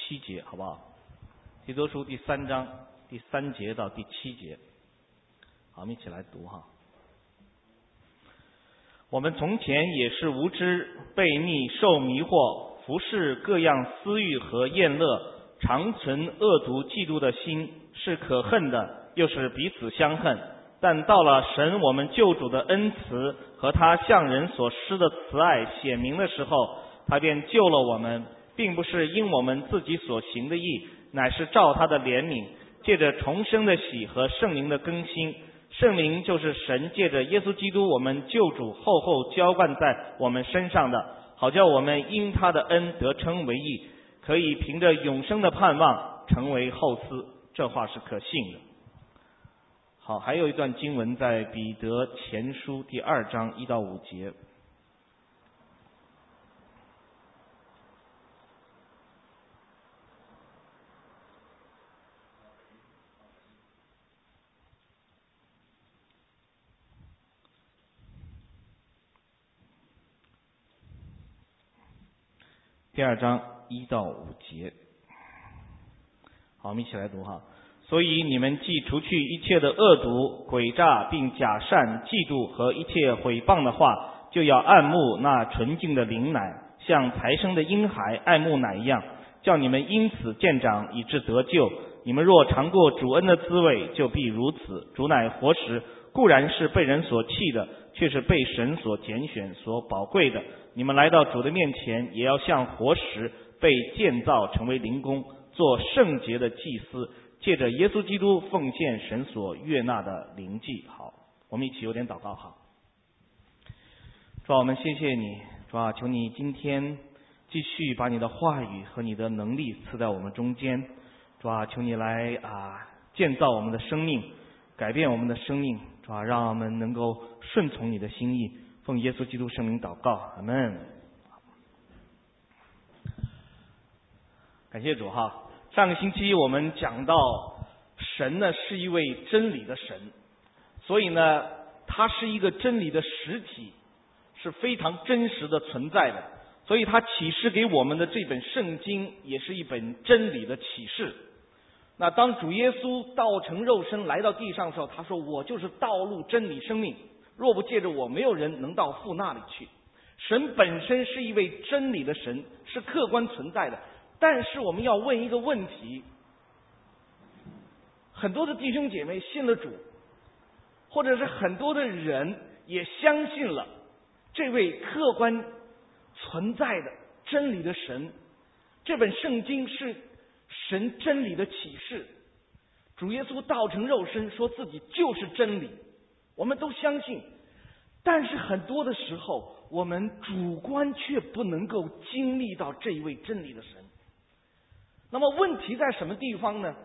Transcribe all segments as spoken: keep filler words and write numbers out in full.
七节，好不好？提多书第三章第三节到第七节，好，我们一起来读哈。我们从前也是无知、悖逆、受迷惑，服侍各样私欲和厌乐，常存恶毒、嫉妒的心，是可恨的，又是彼此相恨。但到了神我们救主的恩慈和他向人所施的慈爱显明的时候，他便救了我们，并不是因我们自己所行的义，乃是照他的怜悯，借着重生的喜和圣灵的更新。圣灵就是神借着耶稣基督我们救主厚厚浇灌在我们身上的，好叫我们因他的恩得称为义，可以凭着永生的盼望成为后嗣。这话是可信的。好，还有一段经文在彼得前书第二章一到五节。第二章一到五节。好，我们一起来读哈。所以你们既除去一切的恶毒、诡诈，并假善、嫉妒和一切毁谤的话，就要爱慕那纯净的灵奶，像才生的婴孩爱慕奶一样，叫你们因此渐长，以致得救。你们若尝过主恩的滋味，就必如此。主乃活石，固然是被人所弃的，却是被神所拣选、所宝贵的。你们来到主的面前，也要像活石，被建造成为灵宫，做圣洁的祭司，借着耶稣基督奉献神所悦纳的灵祭。好，我们一起有点祷告哈。主啊，我们谢谢你，主啊，求你今天继续把你的话语和你的能力赐在我们中间。主啊，求你来啊建造我们的生命，改变我们的生命。主啊，让我们能够顺从你的心意。奉耶稣基督圣名祷告，阿们。感谢主哈。上个星期我们讲到神呢是一位真理的神，所以呢他是一个真理的实体，是非常真实的存在的，所以他启示给我们的这本圣经也是一本真理的启示。那当主耶稣道成肉身来到地上的时候，他说我就是道路真理生命，若不借着我，没有人能到父那里去。神本身是一位真理的神，是客观存在的。但是我们要问一个问题，很多的弟兄姐妹信了主，或者是很多的人也相信了这位客观存在的真理的神。这本圣经是神真理的启示，主耶稣道成肉身，说自己就是真理，我们都相信。但是很多的时候，我们主观却不能够经历到这一位真理的神。那么问题在什么地方呢？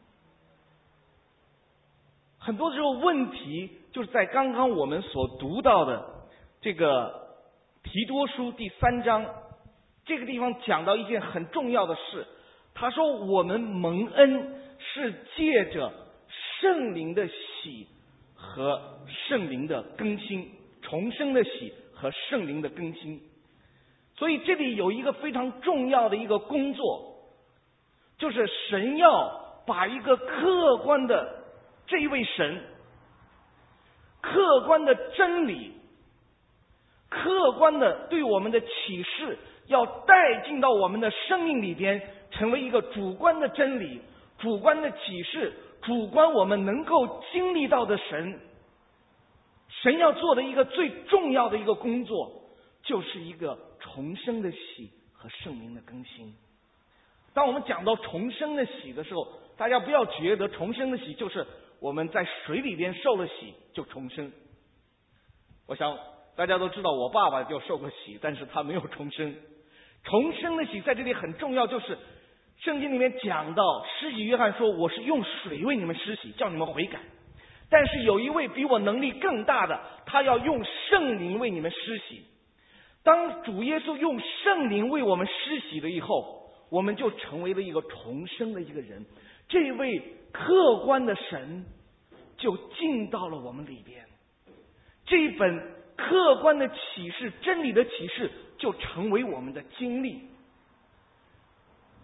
很多时候问题就是在刚刚我们所读到的这个提多书第三章这个地方讲到一件很重要的事。他说我们蒙恩是借着圣灵的喜和圣灵的更新，重生的喜和圣灵的更新。所以这里有一个非常重要的一个工作，就是神要把一个客观的这一位神，客观的真理，客观的对我们的启示，要带进到我们的生命里边，成为一个主观的真理，主观的启示，主观我们能够经历到的神。神要做的一个最重要的一个工作，就是一个重生的喜和圣灵的更新。当我们讲到重生的喜的时候，大家不要觉得重生的喜就是我们在水里边受了洗就重生。我想大家都知道，我爸爸就受过洗，但是他没有重生。重生的喜在这里很重要，就是圣经里面讲到，施洗约翰说我是用水为你们施洗，叫你们悔改，但是有一位比我能力更大的，他要用圣灵为你们施洗。当主耶稣用圣灵为我们施洗了以后，我们就成为了一个重生的一个人，这位客观的神就进到了我们里边，这本客观的启示，真理的启示就成为我们的经历。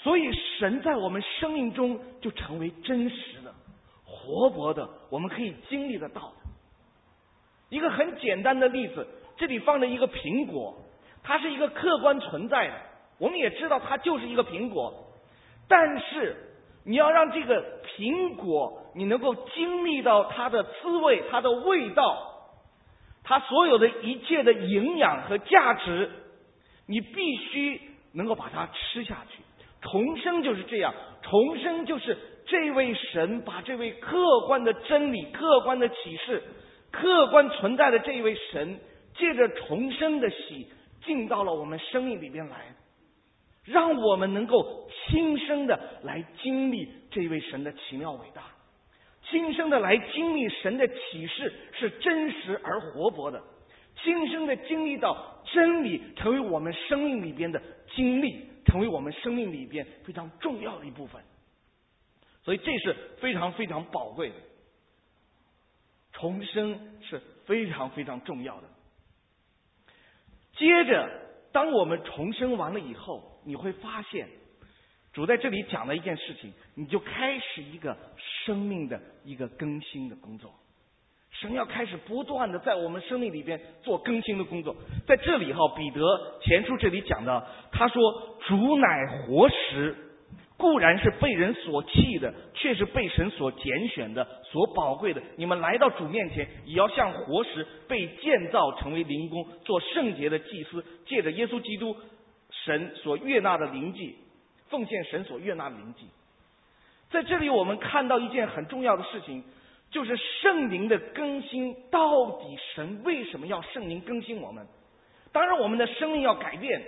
所以神在我们生命中就成为真实的、活泼的，我们可以经历得到的。一个很简单的例子，这里放着一个苹果，它是一个客观存在的，我们也知道它就是一个苹果，但是你要让这个苹果你能够经历到它的滋味、它的味道，它所有的一切的营养和价值，你必须能够把它吃下去。重生就是这样，重生就是这位神把这位客观的真理、客观的启示、客观存在的这位神，借着重生的喜进到了我们生命里边来，让我们能够亲身的来经历这位神的奇妙伟大，亲身的来经历神的启示是真实而活泼的，亲身的经历到真理成为我们生命里边的经历，成为我们生命里边非常重要的一部分。所以这是非常非常宝贵的，重生是非常非常重要的。接着当我们重生完了以后，你会发现主在这里讲了一件事情，你就开始一个生命的一个更新的工作。神要开始不断的在我们生命里边做更新的工作。在这里哈，彼得前书这里讲到，他说主乃活石，固然是被人所弃的，却是被神所拣选的，所宝贵的。你们来到主面前，也要像活石被建造成为灵宫，做圣洁的祭司，借着耶稣基督神所悦纳的灵祭，奉献神所悦纳的灵祭。在这里我们看到一件很重要的事情，就是圣灵的更新。到底神为什么要圣灵更新我们？当然我们的生命要改变。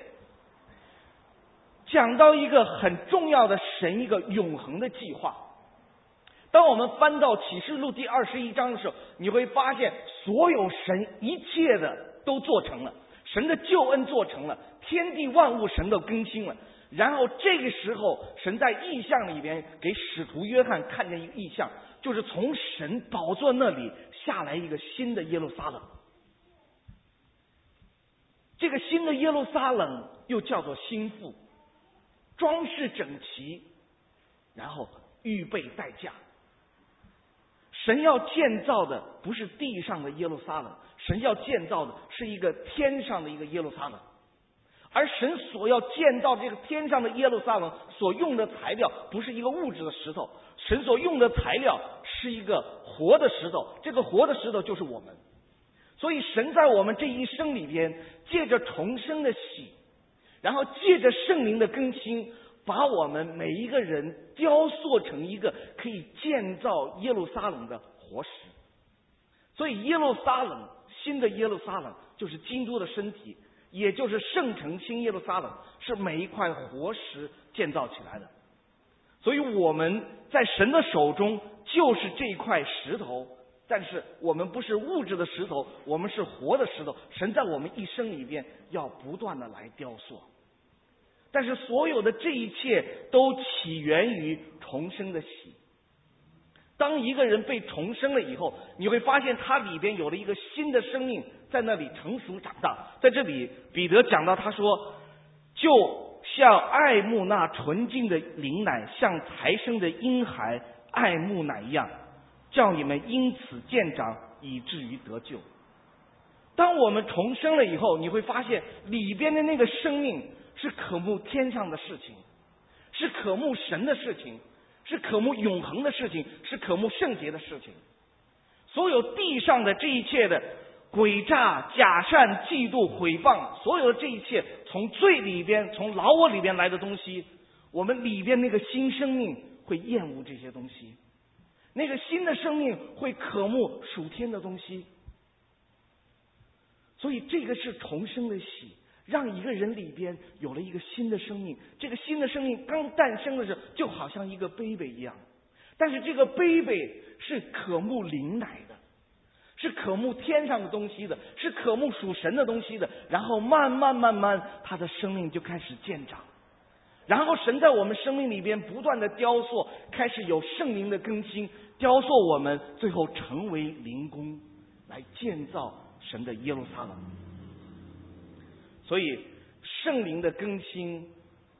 讲到一个很重要的神一个永恒的计划。当我们翻到启示录第二十一章的时候，你会发现所有神一切的都做成了，神的救恩做成了，天地万物神都更新了。然后这个时候神在异象里边给使徒约翰看见一个异象，就是从神宝座那里下来一个新的耶路撒冷。这个新的耶路撒冷又叫做新妇，装饰整齐，然后预备待嫁。神要建造的不是地上的耶路撒冷，神要建造的是一个天上的一个耶路撒冷。而神所要建造这个天上的耶路撒冷所用的材料不是一个物质的石头，神所用的材料是一个活的石头，这个活的石头就是我们。所以神在我们这一生里边，借着重生的喜，然后借着圣灵的更新，把我们每一个人雕塑成一个可以建造耶路撒冷的活石。所以耶路撒冷，新的耶路撒冷就是基督的身体，也就是圣城新耶路撒冷，是每一块活石建造起来的。所以我们在神的手中就是这块石头，但是我们不是物质的石头，我们是活的石头。神在我们一生里边要不断的来雕塑。但是所有的这一切都起源于重生的喜。当一个人被重生了以后，你会发现他里边有了一个新的生命在那里成熟长大。在这里彼得讲到，他说就像爱慕那纯净的灵奶，像才生的婴孩爱慕奶一样，叫你们因此渐长，以至于得救。当我们重生了以后，你会发现里边的那个生命是渴慕天上的事情，是渴慕神的事情，是渴慕永恒的事情，是渴慕圣洁的事情。所有地上的这一切的诡诈、假善、嫉妒、毁谤，所有的这一切从罪里边，从老我里边来的东西，我们里边那个新生命会厌恶这些东西，那个新的生命会渴慕属天的东西。所以这个是重生的喜，让一个人里边有了一个新的生命。这个新的生命刚诞生的时候，就好像一个 baby 一样，但是这个 baby 是渴慕灵奶的，是渴慕天上的东西的，是渴慕属神的东西的。然后慢慢慢慢他的生命就开始渐长，然后神在我们生命里边不断的雕塑，开始有圣灵的更新，雕塑我们，最后成为灵宫，来建造神的耶路撒冷。所以圣灵的更新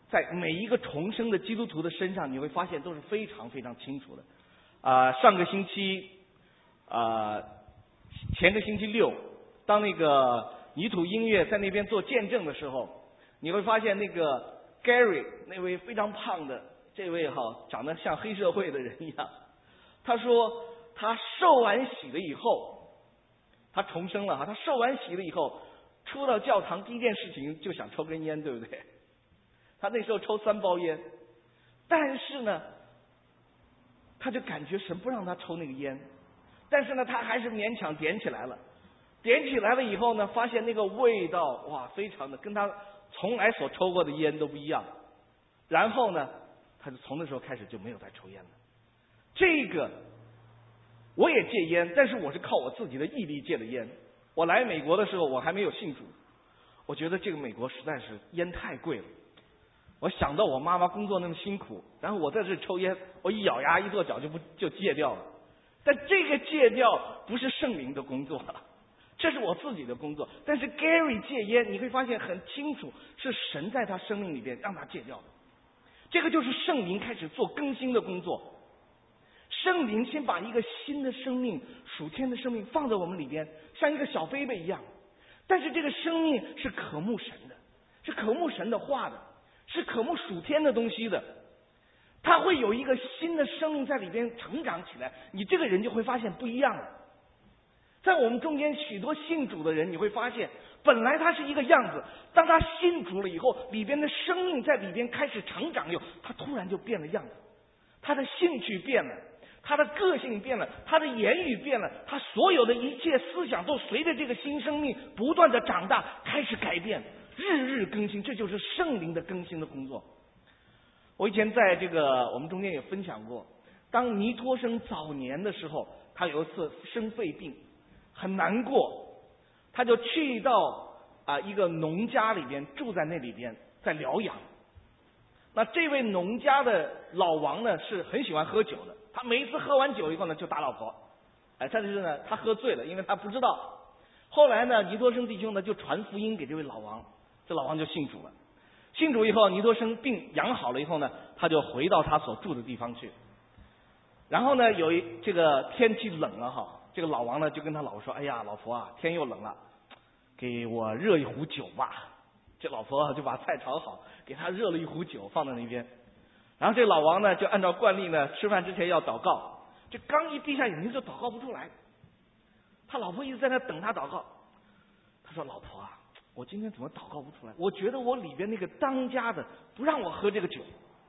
在每一个重生的基督徒的身上，你会发现都是非常非常清楚的。啊、呃，上个星期，啊、呃，前个星期六，当那个泥土音乐在那边做见证的时候，你会发现那个 Gary 那位非常胖的这位哈，长得像黑社会的人一样，他说他受完洗了以后，他重生了哈，他受完洗了以后，出到教堂第一件事情就想抽根烟，对不对？他那时候抽三包烟，但是呢，他就感觉神不让他抽那个烟，但是呢，他还是勉强点起来了。点起来了以后呢，发现那个味道哇，非常的跟他从来所抽过的烟都不一样。然后呢，他就从那时候开始就没有再抽烟了。这个我也戒烟，但是我是靠我自己的毅力戒的烟。我来美国的时候，我还没有信主，我觉得这个美国实在是烟太贵了。我想到我妈妈工作那么辛苦，然后我在这抽烟，我一咬牙一跺脚就不就戒掉了。但这个戒掉不是圣灵的工作，这是我自己的工作。但是 Gary 戒烟，你会发现很清楚，是神在他生命里边让他戒掉的。这个就是圣灵开始做更新的工作。圣灵先把一个新的生命，属天的生命放在我们里边，像一个小 baby 一样。但是这个生命是渴慕神的，是渴慕神的话的，是渴慕属天的东西的。他会有一个新的生命在里边成长起来，你这个人就会发现不一样了。在我们中间许多信主的人，你会发现本来他是一个样子，当他信主了以后，里边的生命在里边开始成长以后，他突然就变了样子，他的兴趣变了，他的个性变了，他的言语变了，他所有的一切思想都随着这个新生命不断的长大开始改变，日日更新。这就是圣灵的更新的工作。我以前在这个我们中间也分享过，当尼托生早年的时候，他有一次生肺病，很难过，他就去到啊一个农家里边，住在那里边，在疗养。那这位农家的老王呢，是很喜欢喝酒的，他每一次喝完酒以后呢，就打老婆。哎，但是呢，他喝醉了，因为他不知道。后来呢，尼托生弟兄呢就传福音给这位老王，这老王就信主了。信主以后，尼托生病养好了以后呢，他就回到他所住的地方去。然后呢，有一这个天气冷了哈，这个老王呢就跟他老婆说：“哎呀，老婆啊，天又冷了，给我热一壶酒吧。”这老婆就把菜炒好，给他热了一壶酒放在那边。然后这老王呢，就按照惯例呢，吃饭之前要祷告。这刚一闭下眼睛就祷告不出来，他老婆一直在那等他祷告。他说：“老婆啊，我今天怎么祷告不出来？我觉得我里边那个当家的不让我喝这个酒，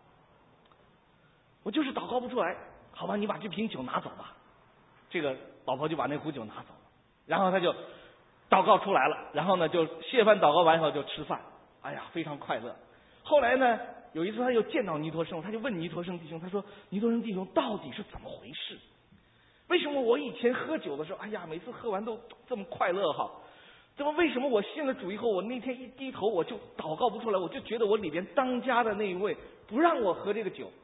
我就是祷告不出来。好吧，你把这瓶酒拿走吧。”这个老婆就把那壶酒拿走了，然后他就祷告出来了。然后呢，就谢饭祷告完以后就吃饭，哎呀，非常快乐。后来呢，有一次他又见到尼托生，他就问尼托生弟兄，他说：“尼托生弟兄到底是怎么回事？为什么我以前喝酒的时候，哎呀，每次喝完都这么快乐哈？怎么为什么我信了主以后，我那天一低头我就祷告不出来，我就觉得我里边当家的那一位不让我喝这个酒。”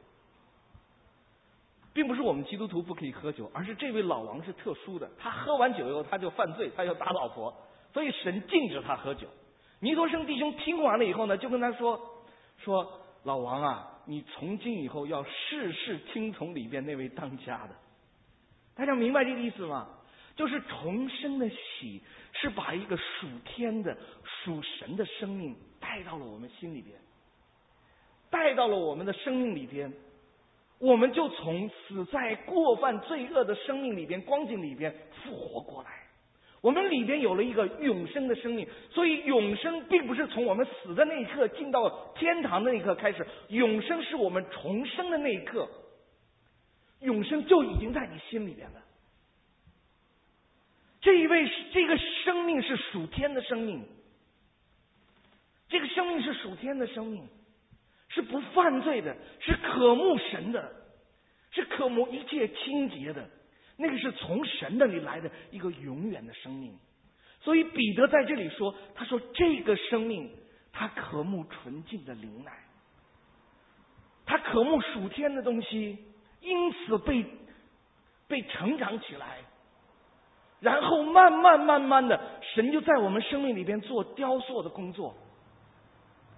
并不是我们基督徒不可以喝酒，而是这位老王是特殊的，他喝完酒以后他就犯罪，他要打老婆，所以神禁止他喝酒。尼托生弟兄听完了以后呢，就跟他说说老王啊，你从今以后要事事听从里边那位当家的。大家明白这个意思吗？就是重生的喜是把一个属天的属神的生命带到了我们心里边，带到了我们的生命里边，我们就从死在过犯罪恶的生命里边光景里边复活过来，我们里边有了一个永生的生命。所以永生并不是从我们死的那一刻进到天堂的那一刻开始，永生是我们重生的那一刻，永生就已经在你心里边了。这一位这个生命是属天的生命，这个生命是属天的生命，是不犯罪的，是渴慕神的，是渴慕一切清洁的，那个是从神那里来的一个永远的生命。所以彼得在这里说，他说这个生命他渴慕纯净的灵奶，他渴慕属天的东西，因此被被成长起来，然后慢慢慢慢的神就在我们生命里边做雕塑的工作。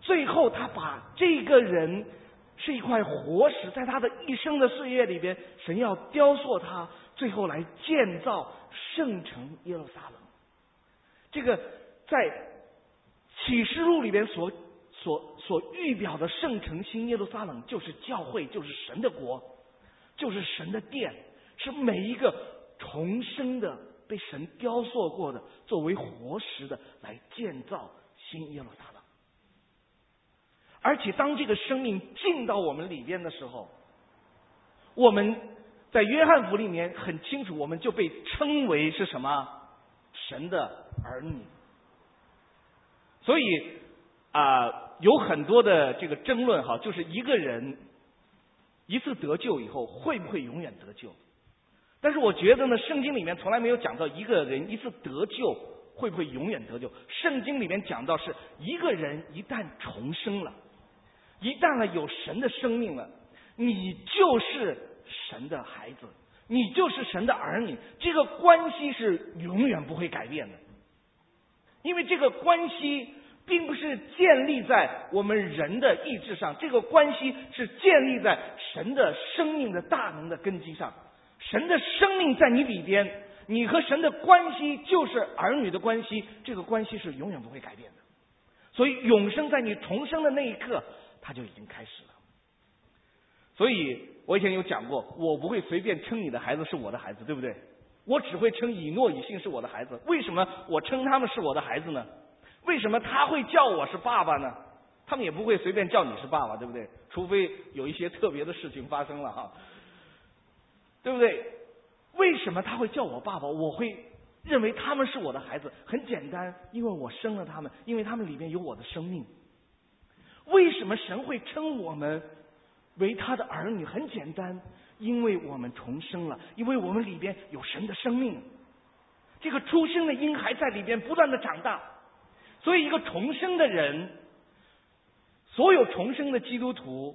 最后他把这个人是一块活石，在他的一生的岁月里边，神要雕塑他，最后来建造圣城耶路撒冷。这个在启示录里边所所所预表的圣城新耶路撒冷，就是教会，就是神的国，就是神的殿，是每一个重生的被神雕塑过的，作为活石的来建造新耶路撒冷。而且当这个生命进到我们里边的时候，我们在约翰福音里面很清楚，我们就被称为是什么？神的儿女。所以啊、呃，有很多的这个争论哈，就是一个人一次得救以后会不会永远得救？但是我觉得呢，圣经里面从来没有讲到一个人一次得救会不会永远得救。圣经里面讲到是一个人一旦重生了，一旦了有神的生命了，你就是神的孩子，你就是神的儿女，这个关系是永远不会改变的。因为这个关系并不是建立在我们人的意志上，这个关系是建立在神的生命的大能的根基上。神的生命在你里边，你和神的关系就是儿女的关系，这个关系是永远不会改变的。所以永生在你重生的那一刻，它就已经开始了。所以我以前有讲过，我不会随便称你的孩子是我的孩子，对不对？我只会称以诺以信是我的孩子。为什么我称他们是我的孩子呢？为什么他会叫我是爸爸呢？他们也不会随便叫你是爸爸，对不对？除非有一些特别的事情发生了哈，对不对？为什么他会叫我爸爸？我会认为他们是我的孩子，很简单，因为我生了他们，因为他们里面有我的生命。为什么神会称我们为他的儿女？很简单，因为我们重生了，因为我们里边有神的生命，这个出生的婴孩在里边不断的长大。所以一个重生的人，所有重生的基督徒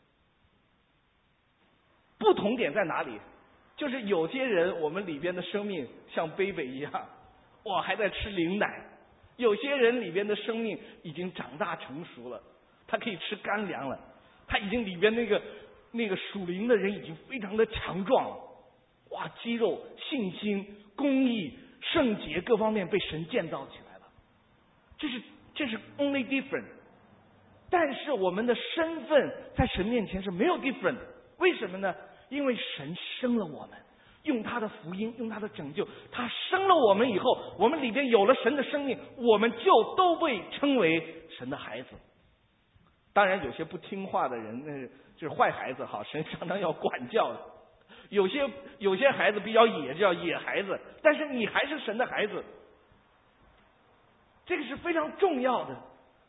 不同点在哪里？就是有些人我们里边的生命像 baby 一样，哇，还在吃灵奶；有些人里边的生命已经长大成熟了，他可以吃干粮了，他已经里边那个那个属灵的人已经非常的强壮了，哇，肌肉、信心、公义、圣洁各方面被神建造起来了。这是这是 only different。 但是我们的身份在神面前是没有 different。 为什么呢？因为神生了我们，用他的福音，用他的拯救，他生了我们以后，我们里边有了神的生命，我们就都被称为神的孩子。当然有些不听话的人，那就是坏孩子，好，神相当要管教的。有些有些孩子比较野，叫野孩子，但是你还是神的孩子，这个是非常重要的。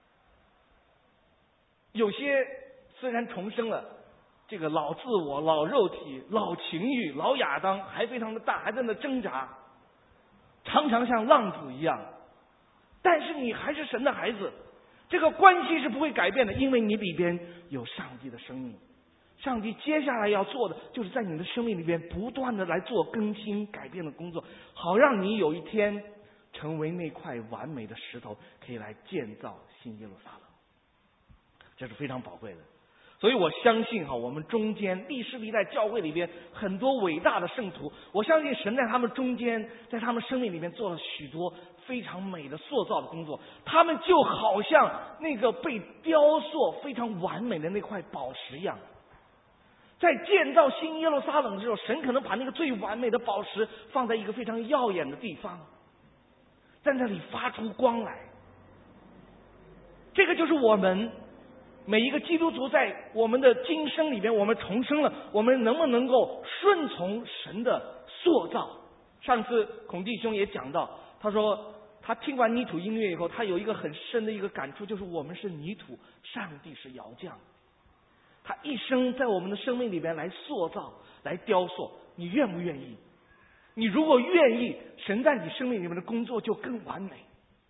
有些虽然重生了，这个老自我、老肉体、老情欲、老亚当还非常的大，还在那挣扎，常常像浪子一样，但是你还是神的孩子，这个关系是不会改变的，因为你里边有上帝的生命。上帝接下来要做的，就是在你的生命里边不断的来做更新改变的工作，好让你有一天成为那块完美的石头，可以来建造新耶路撒冷。这是非常宝贵的。所以我相信哈，我们中间历史历代教会里边很多伟大的圣徒，我相信神在他们中间，在他们生命里面做了许多非常美的塑造的工作。他们就好像那个被雕塑非常完美的那块宝石一样，在建造新耶路撒冷的时候，神可能把那个最完美的宝石放在一个非常耀眼的地方，在那里发出光来。这个就是我们每一个基督徒在我们的今生里边，我们重生了，我们能不能够顺从神的塑造？上次孔弟兄也讲到，他说他听完泥土音乐以后，他有一个很深的一个感触，就是我们是泥土，上帝是窑匠，他一生在我们的生命里边来塑造，来雕塑。你愿不愿意？你如果愿意，神在你生命里面的工作就更完美。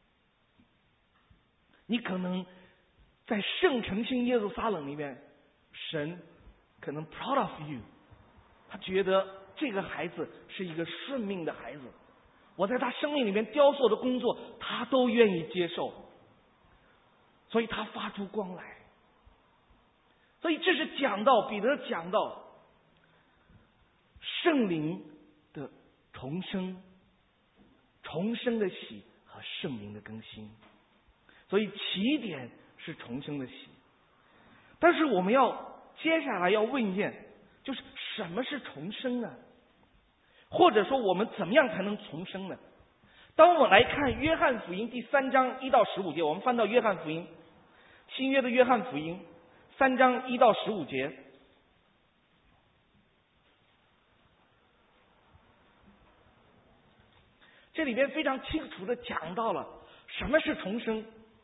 你可能在圣城新耶路撒冷里面，神可能 proud of you， 他觉得这个孩子是一个顺命的孩子，我在他生命里面雕塑的工作他都愿意接受。 所以他发出光来。所以这是讲到彼得讲到圣灵的重生，重生的喜和圣灵的更新。所以起点是重生的喜，但是我们要接下来要问一件，就是什么是重生呢？或者说我们怎么样才能重生呢？当我们来看约翰福音第三章一到十五节，我们翻到约翰福音，新约的约翰福音三章一到十五节，这里边非常清楚的讲到了什么是重生。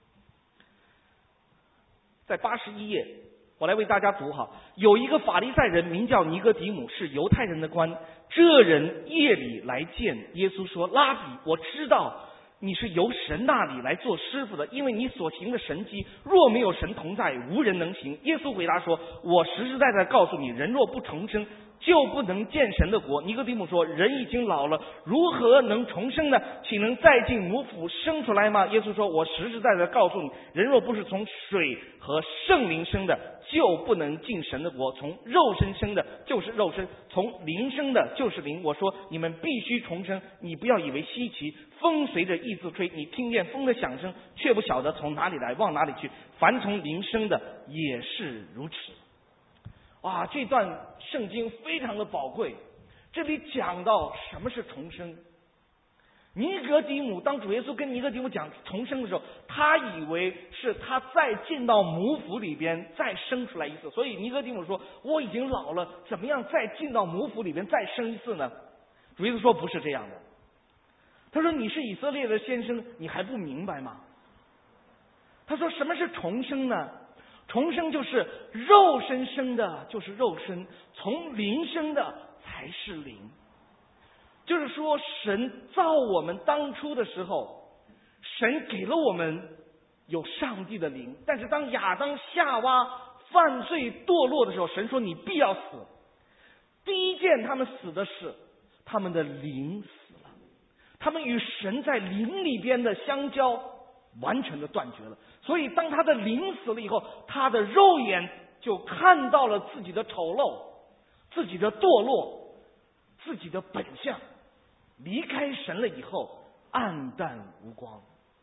在八十一页，我来为大家读好。有一个法利赛人名叫尼哥底母，是犹太人的官。这人夜里来见耶稣说：拉比，我知道你是由神那里来做师傅的，因为你所行的神迹，若没有神同在，无人能行。耶稣回答说：我实实在在告诉你，人若不重生，就不能见神的国。尼哥底母说：人已经老了，如何能重生呢？岂能再进母腹生出来吗？耶稣说：我实实在在告诉你，人若不是从水和圣灵生的，就不能进神的国。从肉身生的就是肉身，从灵生的就是灵。我说你们必须重生，你不要以为稀奇。风随着意自吹，你听见风的响声，却不晓得从哪里来，往哪里去。凡从灵生的也是如此。哇，这段圣经非常的宝贵，这里讲到什么是重生。尼哥底母，当主耶稣跟尼哥底母讲重生的时候，他以为是他再进到母腹里边再生出来一次，所以尼哥底母说：我已经老了，怎么样再进到母腹里边再生一次呢？主耶稣说不是这样的。他说：你是以色列的先生，你还不明白吗？他说：什么是重生呢？重生就是肉身生的就是肉身，从灵生的才是灵。就是说神造我们当初的时候，神给了我们有上帝的灵，但是当亚当夏娃犯罪堕落的时候，神说你必要死。第一件他们死的是他们的灵死了，他们与神在灵里边的相交完全的断绝了。所以当他的灵死了以后，他的肉眼就看到了自己的丑陋，自己的堕落，自己的本相。离开神了以后，暗淡无光，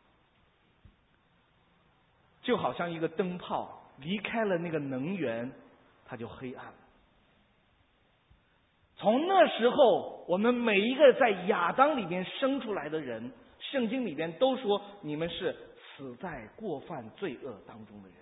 就好像一个灯泡离开了那个能源，它就黑暗了。从那时候，我们每一个在亚当里面生出来的人，圣经里面都说你们是死在过犯罪恶当中的人。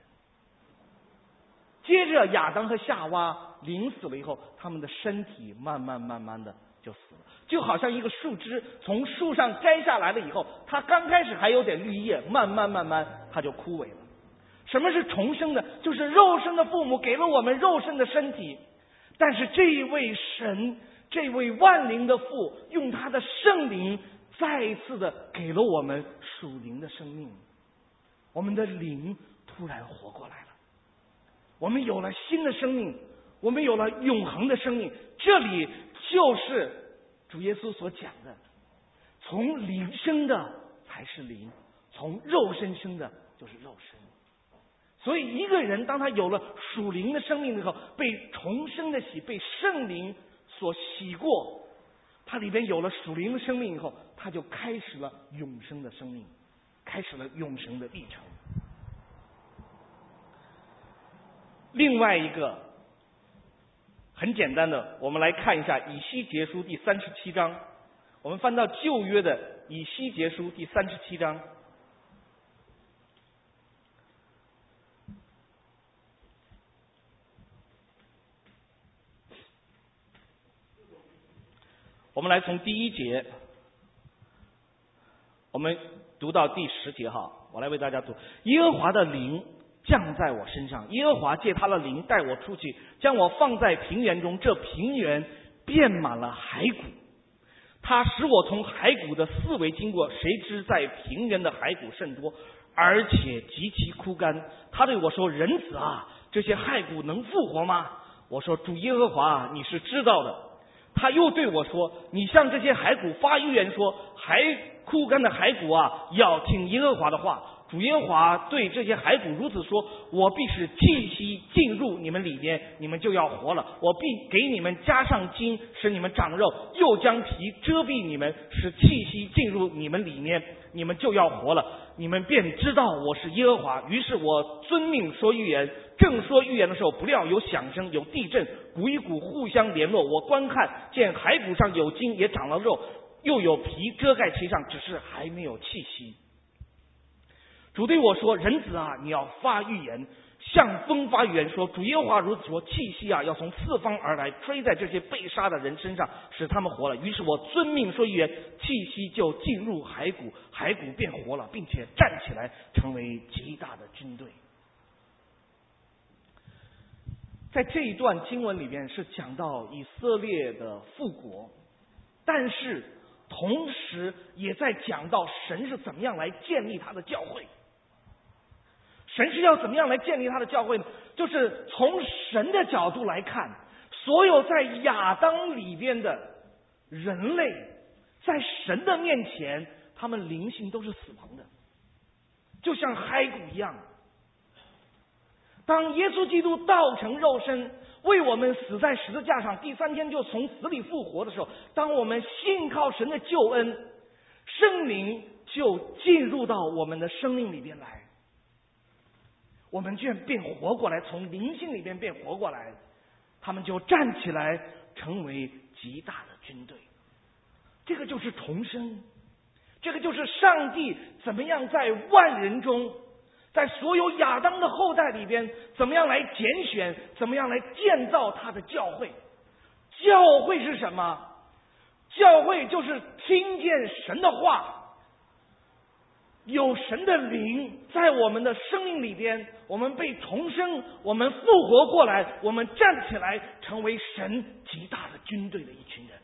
接着亚当和夏娃灵死了以后，他们的身体慢慢慢慢的就死了，就好像一个树枝从树上摘下来了以后，它刚开始还有点绿叶，慢慢慢慢它就枯萎了。什么是重生的？就是肉身的父母给了我们肉身的身体，但是这一位神，这位万灵的父，用他的圣灵再一次的给了我们属灵的生命，我们的灵突然活过来了，我们有了新的生命，我们有了永恒的生命。这里就是主耶稣所讲的，从灵生的才是灵，从肉身生的就是肉身。所以一个人当他有了属灵的生命以后，被重生的洗，被圣灵所洗过，他里边有了属灵的生命以后，他就开始了永生的生命，开始了永生的历程。另外一个很简单的，我们来看一下以西结书第三十七章。我们翻到旧约的以西结书第三十七章。我们来从第一节，我们读到第十节哈，我来为大家读。耶和华的灵降在我身上，耶和华借他的灵带我出去，将我放在平原中，这平原遍满了骸骨。他使我从骸骨的四围经过，谁知在平原的骸骨甚多，而且极其枯干。他对我说：人子啊，这些骸骨能复活吗？我说：主耶和华，你是知道的。他又对我说：你向这些骸骨发预言说，骸枯干的骸骨啊，要听耶和华的话。 主耶和华对这些骸骨如此说：我必使气息进入你们里面，你们就要活了。我必给你们加上筋，使你们长肉，又将皮遮蔽你们，使气息进入你们里面，你们就要活了。你们便知道我是耶和华。于是我遵命说预言，正说预言的时候，不料有响声，有地震，骨与骨互相联络。我观看，见骸骨上有筋，也长了肉，又有皮遮盖其上，只是还没有气息。主对我说：人子啊，你要发预言，向风发预言说：主耶和华如此说，气息啊要从四方而来，吹在这些被杀的人身上，使他们活了。于是我遵命说预言，气息就进入骸骨，骸骨变活了，并且站起来，成为极大的军队。在这一段经文里面是讲到以色列的复国，但是同时也在讲到神是怎么样来建立他的教会。神是要怎么样来建立他的教会呢？就是从神的角度来看，所有在亚当里边的人类，在神的面前，他们灵性都是死亡的，就像骸骨一样。当耶稣基督道成肉身，为我们死在十字架上，第三天就从死里复活的时候，当我们信靠神的救恩，圣灵就进入到我们的生命里边来，我们就变活过来，从灵性里边变活过来，他们就站起来，成为极大的军队。这个就是重生，这个就是上帝怎么样在万人中，在所有亚当的后代里边，怎么样来拣选，怎么样来建造他的教会。教会是什么？教会就是听见神的话，有神的灵在我们的生命里边，我们被重生，我们复活过来，我们站起来，成为神极大的军队的一群人。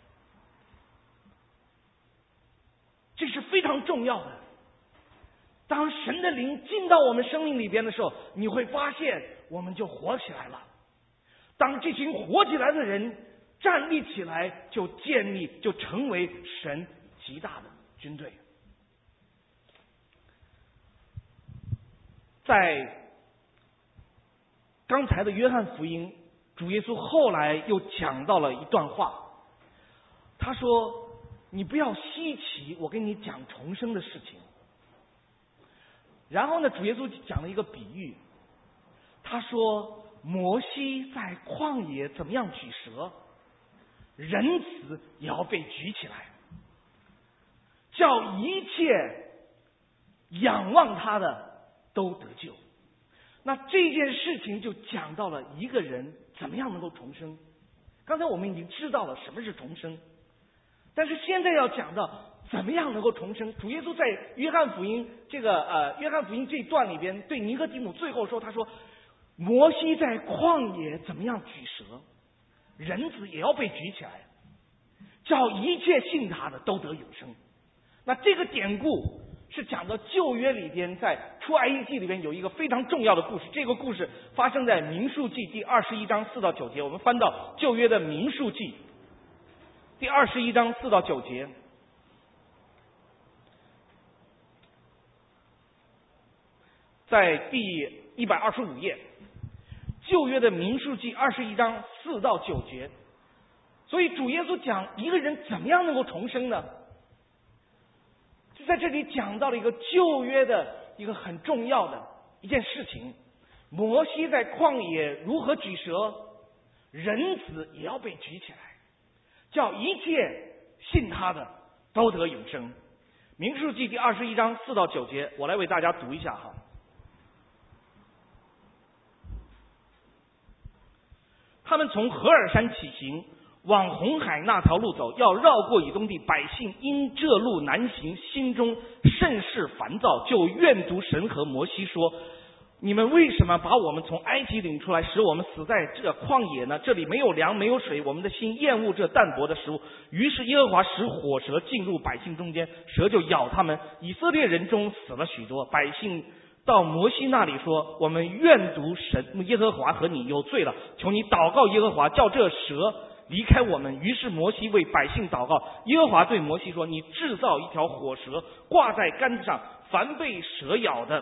这是非常重要的。当神的灵进到我们生命里边的时候，你会发现我们就活起来了。当这群活起来的人站立起来，就建立，就成为神极大的军队。在刚才的约翰福音，主耶稣后来又讲到了一段话，他说：你不要稀奇我跟你讲重生的事情。然后呢，主耶稣讲了一个比喻，他说摩西在旷野怎么样举蛇，人子也要被举起来，叫一切仰望他的都得救。那这件事情就讲到了一个人怎么样能够重生。刚才我们已经知道了什么是重生，但是现在要讲到怎么样能够重生。主耶稣在约翰福音这个呃约翰福音这一段里边，对尼哥底母最后说，他说摩西在旷野怎么样举蛇，人子也要被举起来，叫一切信他的都得永生。那这个典故是讲到旧约里边，在出埃及记里边有一个非常重要的故事。这个故事发生在民数记第二十一章四到九节。我们翻到旧约的民数记第二十一章四到九节。在第一百二十五页，旧约的民数记二十一章四到九节。所以主耶稣讲一个人怎么样能够重生呢？就在这里讲到了一个旧约的一个很重要的一件事情，摩西在旷野如何举蛇，人子也要被举起来，叫一切信他的都得永生。民数记第二十一章四到九节，我来为大家读一下哈。他们从何尔山起行，往红海那条路走，要绕过以东地。百姓因这路难行，心中甚是烦躁，就怨毒神和摩西说：你们为什么把我们从埃及领出来，使我们死在这旷野呢？这里没有粮，没有水，我们的心厌恶这淡薄的食物。于是耶和华使火蛇进入百姓中间，蛇就咬他们，以色列人中死了许多。百姓到摩西那里说：我们怨毒神耶和华和你有罪了，求你祷告耶和华，叫这蛇离开我们。于是摩西为百姓祷告，耶和华对摩西说：你制造一条火蛇，挂在杆子上，凡被蛇咬的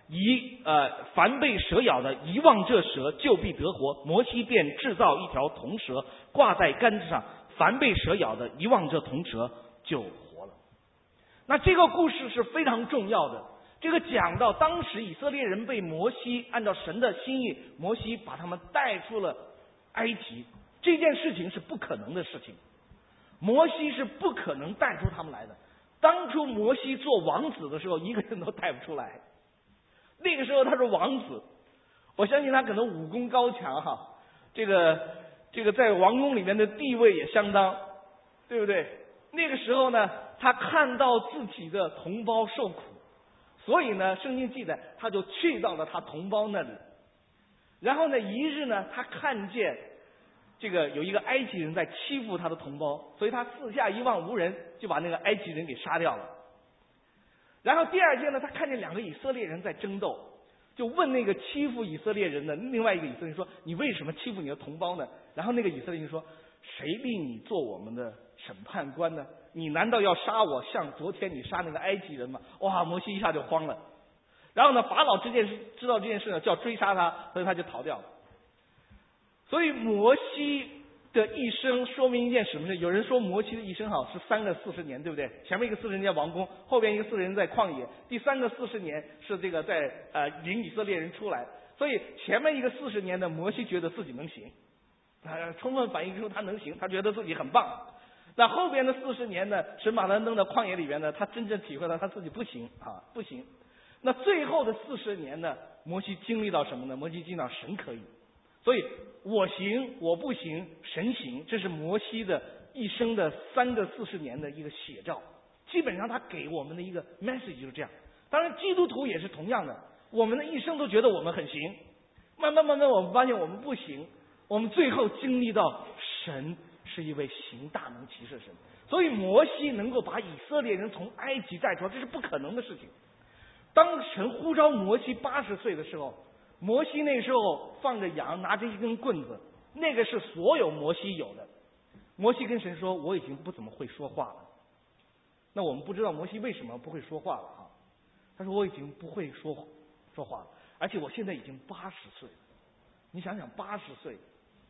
一呃，凡被蛇咬的，一望这蛇，就必得活。摩西便制造一条铜蛇，挂在杆子上，凡被蛇咬的，一望这铜蛇就活了。那这个故事是非常重要的，这个讲到当时以色列人被摩西按照神的心意，摩西把他们带出了埃及，这件事情是不可能的事情，摩西是不可能带出他们来的。当初摩西做王子的时候，一个人都带不出来。那个时候他是王子，我相信他可能武功高强哈，这个这个在王宫里面的地位也相当，对不对？那个时候呢，他看到自己的同胞受苦，所以呢，圣经记载他就去到了他同胞那里。然后呢，一日呢，他看见这个有一个埃及人在欺负他的同胞，所以他四下一望无人，就把那个埃及人给杀掉了。然后第二天呢，他看见两个以色列人在争斗，就问那个欺负以色列人的另外一个以色列人说：“你为什么欺负你的同胞呢？”然后那个以色列人说：“谁立你做我们的审判官呢？你难道要杀我，像昨天你杀那个埃及人吗？”哇，摩西一下就慌了。然后呢，法老这件事知道这件事呢，就要追杀他，所以他就逃掉了。所以摩西的一生说明一件什么事？有人说摩西的一生好是三个四十年，对不对？前面一个四十年在王宫，后边一个四十年在旷野，第三个四十年是这个在呃领以色列人出来。所以前面一个四十年的摩西觉得自己能行，呃，充分反映出他能行，他觉得自己很棒。那后边的四十年呢，神把他弄到旷野里边呢，他真正体会到他自己不行啊，不行。那最后的四十年呢，摩西经历到什么呢？摩西经历到神可以。所以我行我不行神行，这是摩西的一生的三个四十年的一个写照。基本上他给我们的一个 message 就是这样。当然基督徒也是同样的，我们的一生都觉得我们很行，慢慢慢慢我们发现我们不行，我们最后经历到神是一位行大能奇事神。所以摩西能够把以色列人从埃及带出来，这是不可能的事情。当神呼召摩西八十岁的时候，摩西那时候放着羊，拿着一根棍子，那个是所有摩西有的。摩西跟神说：“我已经不怎么会说话了。”那我们不知道摩西为什么不会说话了哈？他说：“我已经不会说说话了，而且我现在已经八十岁了。”你想想，八十岁，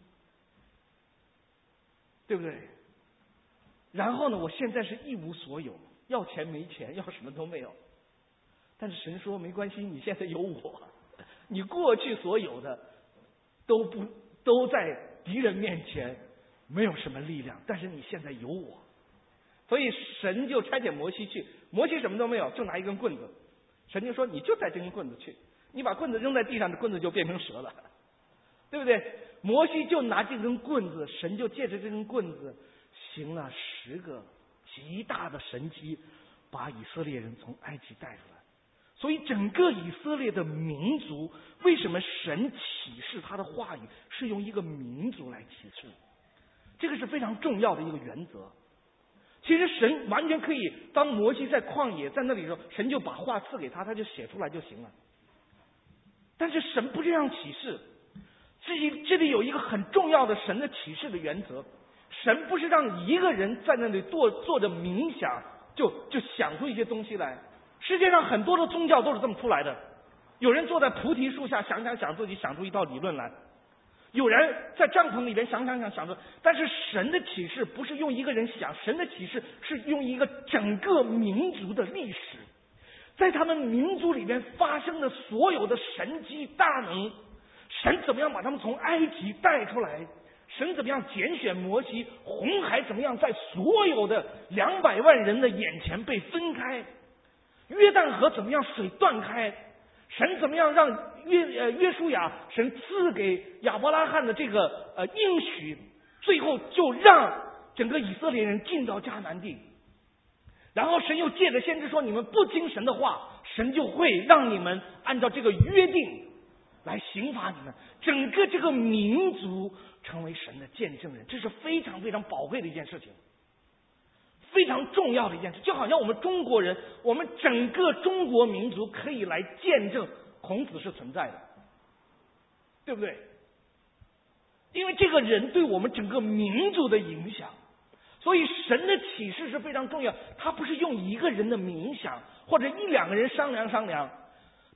对不对？然后呢，我现在是一无所有，要钱没钱，要什么都没有。但是神说：“没关系，你现在有我。”你过去所有的都不都在敌人面前没有什么力量，但是你现在有我，所以神就差遣摩西去。摩西什么都没有，就拿一根棍子。神就说：“你就带这根棍子去，你把棍子扔在地上，这棍子就变成蛇了，对不对？”摩西就拿这根棍子，神就借着这根棍子行了十个极大的神迹，把以色列人从埃及带出来。所以整个以色列的民族，为什么神启示他的话语是用一个民族来启示？这个是非常重要的一个原则。其实神完全可以，当摩西在旷野在那里的时候，神就把话赐给他，他就写出来就行了。但是神不这样启示，这里这里有一个很重要的神的启示的原则。神不是让一个人在那里坐坐着冥想，就就想出一些东西来。世界上很多的宗教都是这么出来的，有人坐在菩提树下想想想自己想出一套理论来，有人在帐篷里边想想想想出。但是神的启示不是用一个人想，神的启示是用一个整个民族的历史，在他们民族里边发生的所有的神迹大能，神怎么样把他们从埃及带出来，神怎么样拣选摩西，红海怎么样在所有的两百万人的眼前被分开，约旦河怎么样水断开，神怎么样让约呃约书亚神赐给亚伯拉罕的这个呃应许，最后就让整个以色列人进到迦南地。然后神又借着先知说，你们不听神的话，神就会让你们按照这个约定来刑罚你们，整个这个民族成为神的见证人。这是非常非常宝贵的一件事情，非常重要的一件事。就好像我们中国人，我们整个中国民族可以来见证孔子是存在的，对不对？因为这个人对我们整个民族的影响。所以神的启示是非常重要，他不是用一个人的冥想或者一两个人商量商量，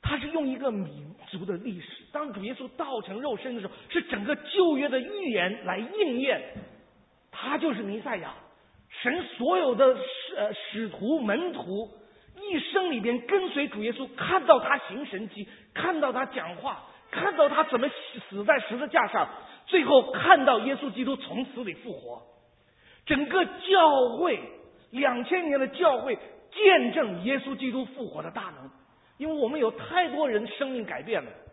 他是用一个民族的历史，当主耶稣道成肉身的时候，是整个旧约的预言来应验，他就是弥赛亚。神所有的使呃使徒门徒一生里边跟随主耶稣，看到他行神迹，看到他讲话，看到他怎么死在十字架上，最后看到耶稣基督从死里复活。整个教会两千年的教会见证耶稣基督复活的大能，因为我们有太多人生命改变了，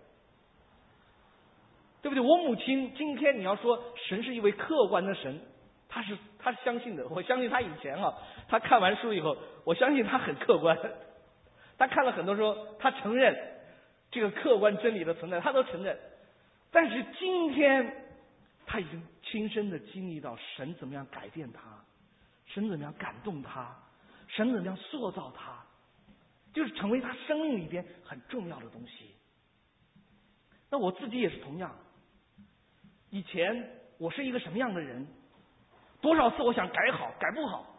对不对？我母亲今天你要说神是一位客观的神，他是他是相信的。我相信他以前啊，他看完书以后，我相信他很客观，他看了很多书，他承认这个客观真理的存在，他都承认。但是今天他已经亲身的经历到神怎么样改变他，神怎么样感动他，神怎么样塑造他，就是成为他生命里边很重要的东西。那我自己也是同样，以前我是一个什么样的人，多少次我想改好，改不好。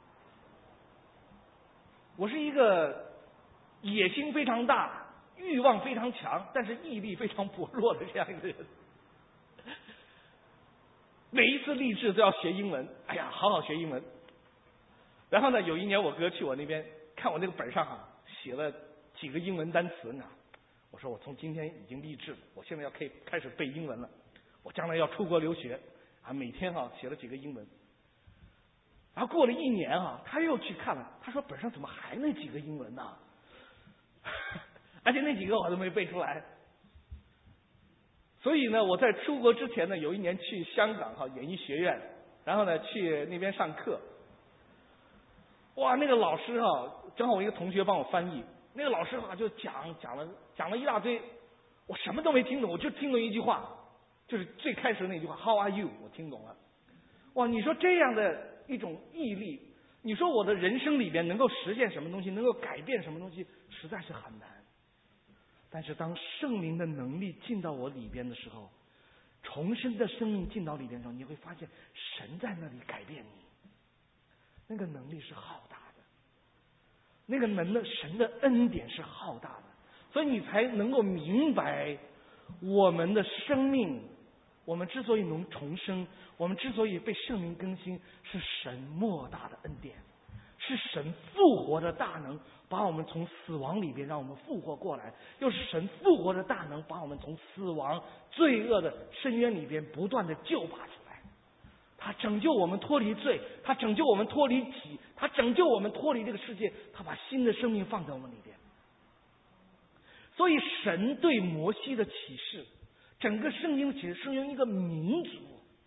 我是一个野心非常大，欲望非常强，但是毅力非常薄弱的这样一个人。每一次立志都要学英文，哎呀，好好学英文。然后呢，有一年我哥去我那边看我那个本上啊，写了几个英文单词呢。我说我从今天已经立志了，我现在要可以开始背英文了。我将来要出国留学啊，每天啊写了几个英文。然后过了一年啊，他又去看了，他说本上怎么还那几个英文呢？而且那几个我都没背出来。所以呢，我在出国之前呢，有一年去香港哈演艺学院，然后呢去那边上课。哇，那个老师哈，正好我一个同学帮我翻译，那个老师哈就讲讲了讲了一大堆，我什么都没听懂，我就听懂一句话，就是最开始那句话 How are you？ 我听懂了。哇，你说这样的一种毅力，你说我的人生里边能够实现什么东西，能够改变什么东西，实在是很难。但是当圣灵的能力进到我里边的时候，重生的生命进到里边的时候，你会发现神在那里改变你，那个能力是浩大的，那个能的神的恩典是浩大的，所以你才能够明白我们的生命，我们之所以能重生，我们之所以被圣灵更新，是神莫大的恩典，是神复活的大能把我们从死亡里边让我们复活过来，又是神复活的大能把我们从死亡罪恶的深渊里边不断的救拔出来。他拯救我们脱离罪，他拯救我们脱离己，他拯救我们脱离这个世界，他把新的生命放在我们里边。所以神对摩西的启示，整个圣经的启示是用一个民族，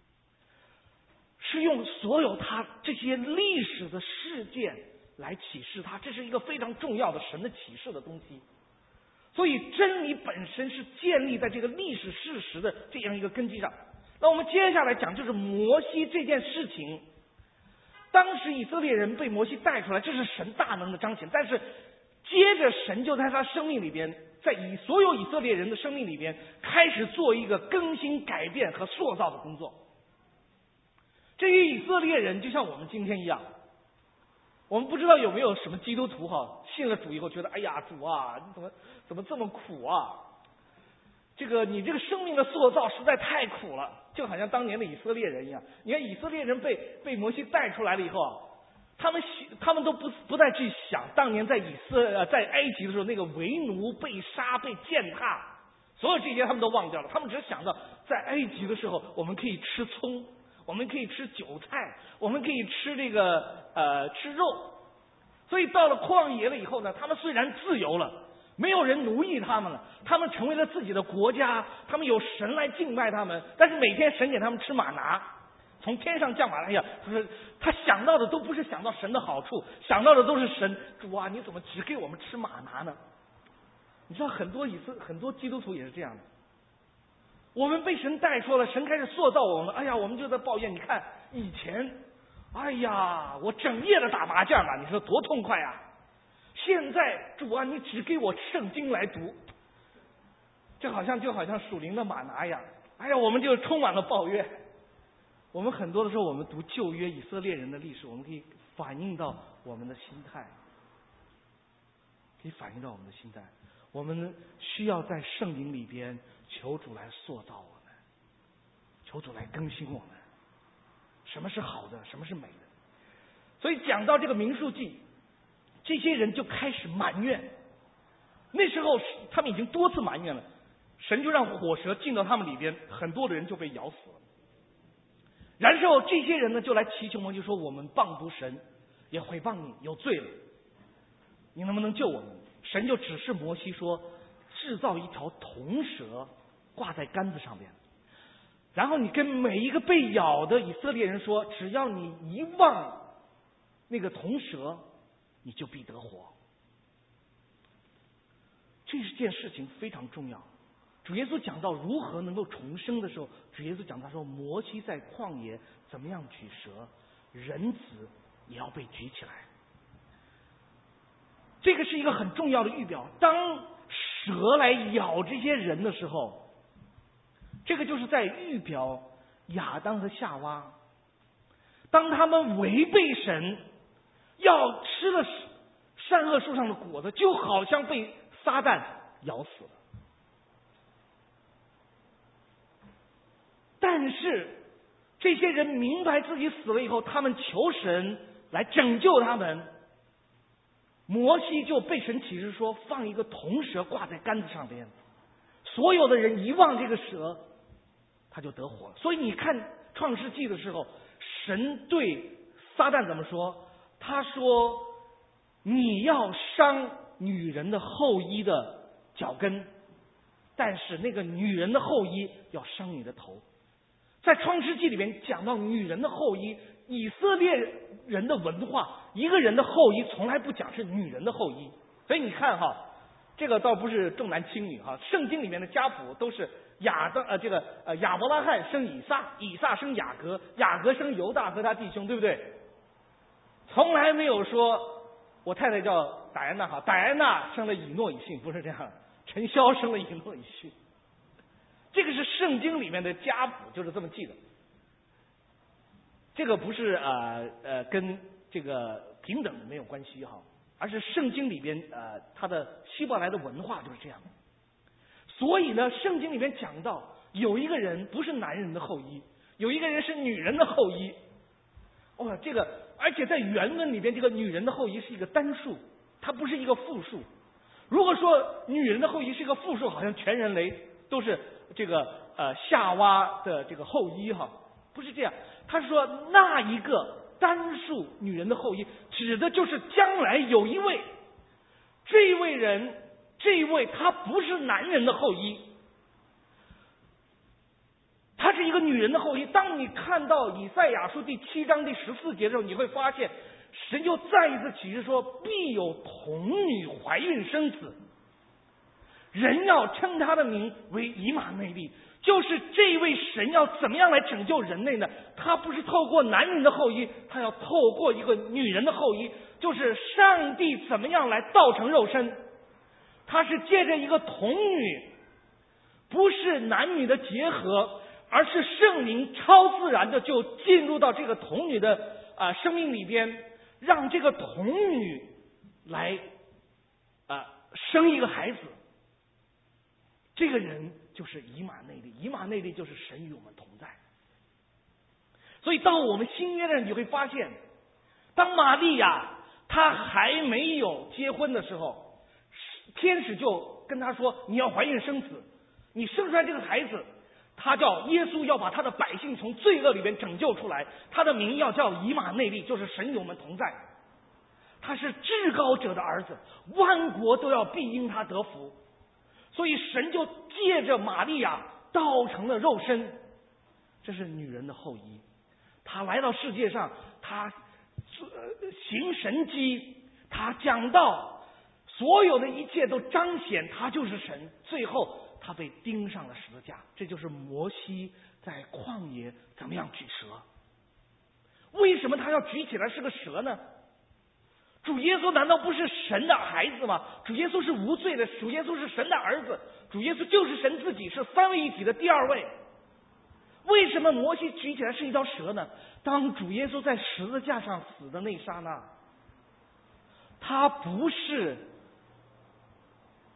是用所有他这些历史的事件来启示他，这是一个非常重要的神的启示的东西。所以真理本身是建立在这个历史事实的这样一个根基上。那我们接下来讲就是摩西这件事情，当时以色列人被摩西带出来，这是神大能的彰显，但是接着神就在他生命里边，在以所有以色列人的生命里边开始做一个更新改变和塑造的工作。这些以色列人就像我们今天一样，我们不知道有没有什么基督徒哈，信了主以后觉得，哎呀主啊，你怎么怎么这么苦啊？这个你这个生命的塑造实在太苦了，就好像当年的以色列人一样。你看以色列人被被摩西带出来了以后，他们他们都不不再去想当年在以色呃在埃及的时候那个为奴被杀被践踏，所有这些他们都忘掉了，他们只想到在埃及的时候我们可以吃葱，我们可以吃韭菜，我们可以吃这个呃吃肉。所以到了旷野了以后呢，他们虽然自由了，没有人奴役他们了，他们成为了自己的国家，他们有神来敬拜他们，但是每天神给他们吃玛拿，从天上降马来呀，就是他想到的都不是想到神的好处，想到的都是神主啊，你怎么只给我们吃玛拿呢？你知道很多以色很多基督徒也是这样的，我们被神带出了，神开始塑造我们，哎呀，我们就在抱怨，你看以前，哎呀，我整夜的打麻将啊，你说多痛快啊！现在主啊，你只给我圣经来读，这好像就好像属灵的玛拿一样。哎呀，我们就充满了抱怨。我们很多的时候，我们读旧约以色列人的历史，我们可以反映到我们的心态，可以反映到我们的心态。 我们需要在圣灵里边求主来塑造我们，求主来更新我们。什么是好的，什么是美的？所以讲到这个民数记，这些人就开始埋怨。那时候他们已经多次埋怨了，神就让火蛇进到他们里边，很多的人就被咬死了。然后这些人呢就来祈求摩西说，我们谤读神，也毁谤你，有罪了，你能不能救我们？神就指示摩西说，制造一条铜蛇挂在杆子上面，然后你跟每一个被咬的以色列人说，只要你一望那个铜蛇，你就必得活。这件事情非常重要。主耶稣讲到如何能够重生的时候，主耶稣讲他说，摩西在旷野怎么样举蛇，人子也要被举起来。这个是一个很重要的预表。当蛇来咬这些人的时候，这个就是在预表亚当和夏娃，当他们违背神，要吃了善恶树上的果子，就好像被撒旦咬死了。但是这些人明白自己死了以后，他们求神来拯救他们。摩西就被神启示说，放一个铜蛇挂在杆子上边，所有的人一望这个蛇，他就得活了。所以你看创世纪的时候，神对撒旦怎么说？他说，你要伤女人的后衣的脚跟，但是那个女人的后衣要伤你的头。在创世纪里面讲到女人的后衣，以色列人的文化，一个人的后衣从来不讲是女人的后衣。所以你看哈，这个倒不是重男轻女哈，圣经里面的家谱都是亚当呃这个呃亚伯拉罕生以撒，以撒生雅各，雅各生犹大和他弟兄，对不对？从来没有说我太太叫戴安娜哈，戴安娜生了以诺以信，不是这样，陈潇生了以诺以信。这个是圣经里面的家谱，就是这么记的。这个不是呃呃跟这个平等没有关系哈，而是圣经里边呃它的希伯来的文化就是这样。所以呢，圣经里面讲到有一个人不是男人的后裔，有一个人是女人的后裔。哦，这个而且在原文里边，这个女人的后裔是一个单数，它不是一个复数。如果说女人的后裔是一个复数，好像全人类都是这个呃夏娃的这个后裔哈，不是这样。他说那一个单数女人的后裔，指的就是将来有一位，这一位人，这一位他不是男人的后裔，他是一个女人的后裔。当你看到以赛亚书第七章第十四节的时候，你会发现神又再一次启示说，必有童女怀孕生子，人要称他的名为以马内利。就是这位神要怎么样来拯救人类呢？他不是透过男人的后裔，他要透过一个女人的后裔，就是上帝怎么样来道成肉身。他是借着一个童女，不是男女的结合，而是圣灵超自然的就进入到这个童女的啊、呃、生命里边，让这个童女来啊、呃、生一个孩子。这个人就是以马内利，以马内利就是神与我们同在。所以到我们新约的你会发现，当玛利亚她还没有结婚的时候，天使就跟她说，你要怀孕生子，你生出来这个孩子，他叫耶稣，要把他的百姓从罪恶里边拯救出来，他的名要叫以马内利，就是神与我们同在。他是至高者的儿子，万国都要必因他得福。所以神就借着玛利亚道成了肉身，这是女人的后裔。他来到世界上，他行神迹，他讲道，所有的一切都彰显他就是神。最后他被钉上了十字架，这就是摩西在旷野怎么样举蛇。为什么他要举起来是个蛇呢？主耶稣难道不是神的孩子吗？主耶稣是无罪的，主耶稣是神的儿子，主耶稣就是神自己，是三位一体的第二位。为什么摩西举起来是一条蛇呢？当主耶稣在十字架上死的那一刹那，他不是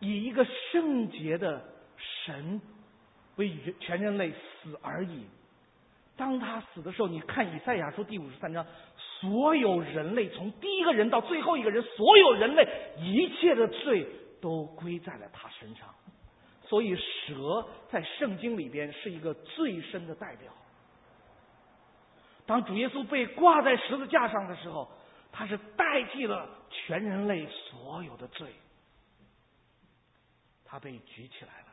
以一个圣洁的神为全人类死而已。当他死的时候，你看以赛亚书第五十三章，所有人类从第一个人到最后一个人，所有人类一切的罪都归在了他身上。所以蛇在圣经里边是一个最深的代表。当主耶稣被挂在十字架上的时候，他是代替了全人类所有的罪，他被举起来了。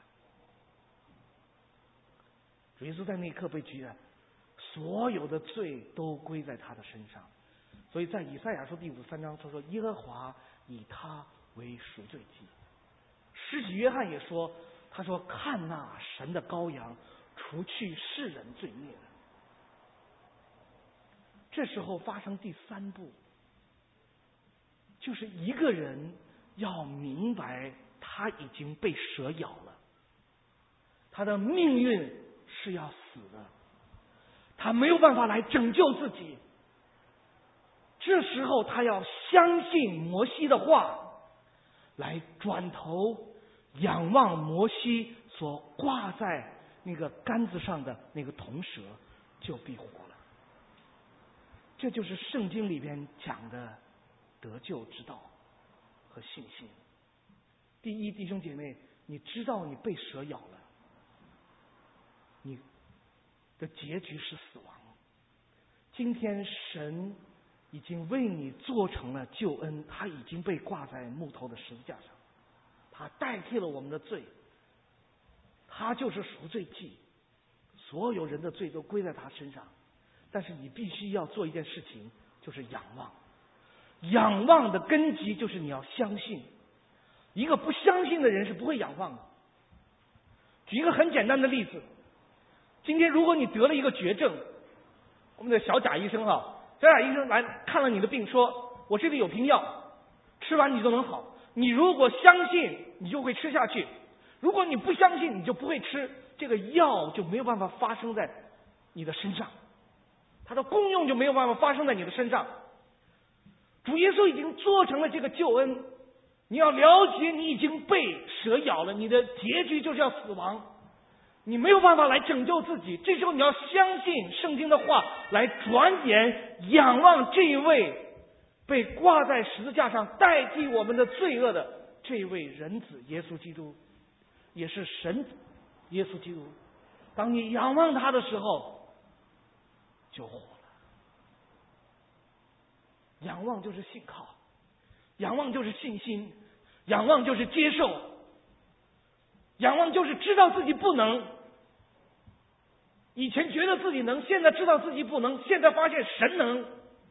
主耶稣在那一刻被举起来，所有的罪都归在他的身上。所以在以赛亚书第五十三章他说，耶和华以他为赎罪祭。施洗约翰也说，他说看那神的羔羊，除去世人罪孽的。这时候发生第三步，就是一个人要明白他已经被蛇咬了，他的命运是要死的，他没有办法来拯救自己。这时候他要相信摩西的话，来转头仰望摩西所挂在那个杆子上的那个铜蛇，就必活了。这就是圣经里边讲的得救之道和信心。第一，弟兄姐妹，你知道你被蛇咬了，你的结局是死亡。今天神已经为你做成了救恩，他已经被挂在木头的十字架上，他代替了我们的罪，他就是赎罪祭，所有人的罪都归在他身上。但是你必须要做一件事情，就是仰望。仰望的根基就是你要相信。一个不相信的人是不会仰望的。举一个很简单的例子，今天如果你得了一个绝症，我们的小贾医生哈，小贾医生来看了你的病，说我这里有瓶药，吃完你就能好。你如果相信，你就会吃下去；如果你不相信，你就不会吃，这个药就没有办法发生在你的身上，它的功用就没有办法发生在你的身上。主耶稣已经做成了这个救恩，你要了解你已经被蛇咬了，你的结局就是要死亡，你没有办法来拯救自己。这时候你要相信圣经的话，来转眼仰望这一位被挂在十字架上代替我们的罪恶的这位人子耶稣基督，也是神子耶稣基督。当你仰望他的时候，就活了。仰望就是信靠，仰望就是信心，仰望就是接受，仰望就是知道自己不能。以前觉得自己能，现在知道自己不能，现在发现神能，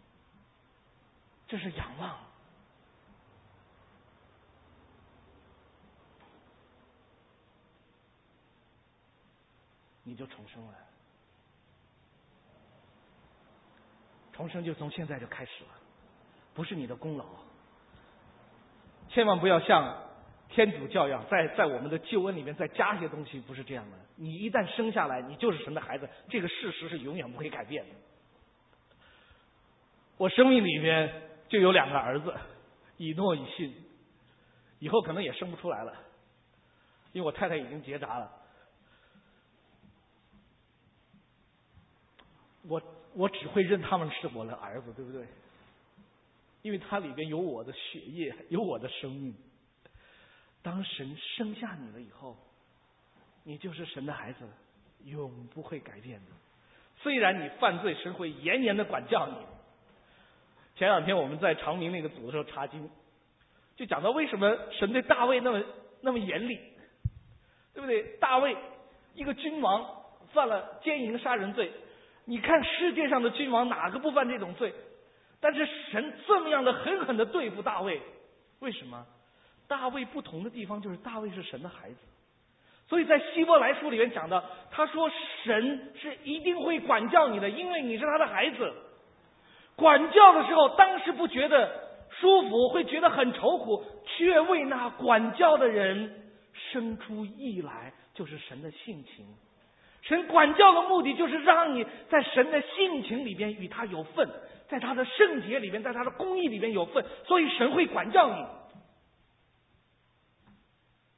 这是仰望。你就重生了，重生就从现在就开始了，不是你的功劳。千万不要像天主教一样，在在我们的救恩里面再加一些东西，不是这样的。你一旦生下来，你就是神的孩子，这个事实是永远不会改变的。我生命里面就有两个儿子，以诺以信，以后可能也生不出来了，因为我太太已经结扎了。我我只会认他们是我的儿子，对不对？因为它里边有我的血液，有我的生命。当神生下你了以后，你就是神的孩子，永不会改变的。虽然你犯罪，神会严严的管教你。前两天我们在长明那个组的时候查经，就讲到为什么神对大卫那么那么严厉，对不对？大卫一个君王犯了奸淫杀人罪，你看世界上的君王哪个不犯这种罪？但是神这么样的狠狠的对付大卫，为什么？大卫不同的地方就是大卫是神的孩子，所以在希伯来书里面讲到，他说神是一定会管教你的，因为你是他的孩子。管教的时候，当时不觉得舒服，会觉得很愁苦，却为那管教的人生出义来，就是神的性情。神管教的目的就是让你在神的性情里边与他有份，在他的圣洁里边，在他的公义里边有份，所以神会管教你。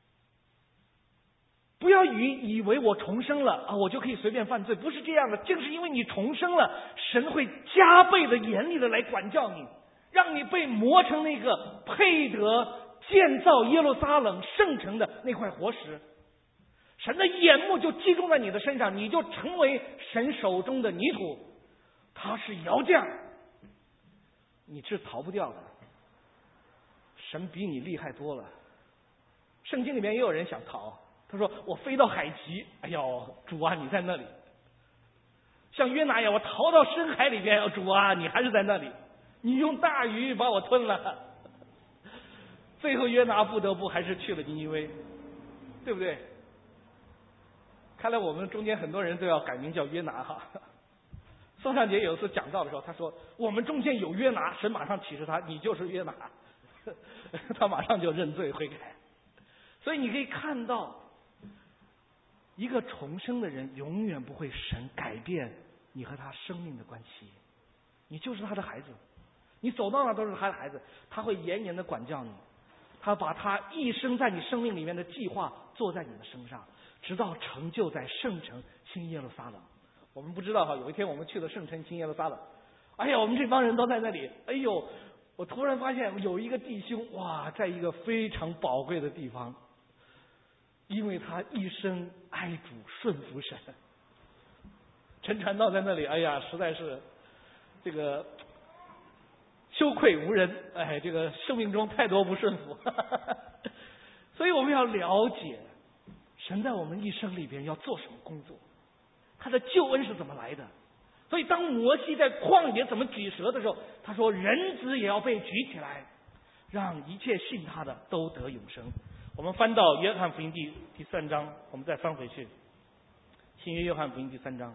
不要以以为我重生了啊，我就可以随便犯罪，不是这样的。正是因为你重生了，神会加倍的严厉的来管教你，让你被磨成那个配得建造耶路撒冷圣城的那块活石。神的眼目就集中在你的身上，你就成为神手中的泥土，他是窑匠，你是逃不掉的。神比你厉害多了。圣经里面也有人想逃，他说我飞到海极，哎呦主啊你在那里。像约拿一样，我逃到深海里边，主啊你还是在那里，你用大鱼把我吞了。最后约拿不得不还是去了尼尼微，对不对？看来我们中间很多人都要改名叫约拿哈。宋尚杰有一次讲道的时候，他说我们中间有约拿，神马上启示他，你就是约拿。他马上就认罪悔改。所以你可以看到，一个重生的人永远不会神改变你和他生命的关系，你就是他的孩子，你走到哪都是他的孩子，他会严严的管教你，他把他一生在你生命里面的计划做在你的身上，直到成就在圣城新耶路撒冷。我们不知道哈，有一天我们去了圣城新耶路撒冷，哎呀，我们这帮人都在那里，哎呦，我突然发现有一个弟兄，哇，在一个非常宝贵的地方，因为他一生爱主顺服神。陈传道在那里，哎呀，实在是这个羞愧无人，哎，这个生命中太多不顺服。所以我们要了解神在我们一生里边要做什么工作，他的救恩是怎么来的。所以当摩西在旷野怎么举蛇的时候，他说人子也要被举起来，让一切信他的都得永生。我们翻到约翰福音第第三章，我们再翻回去，新约约翰福音第三章。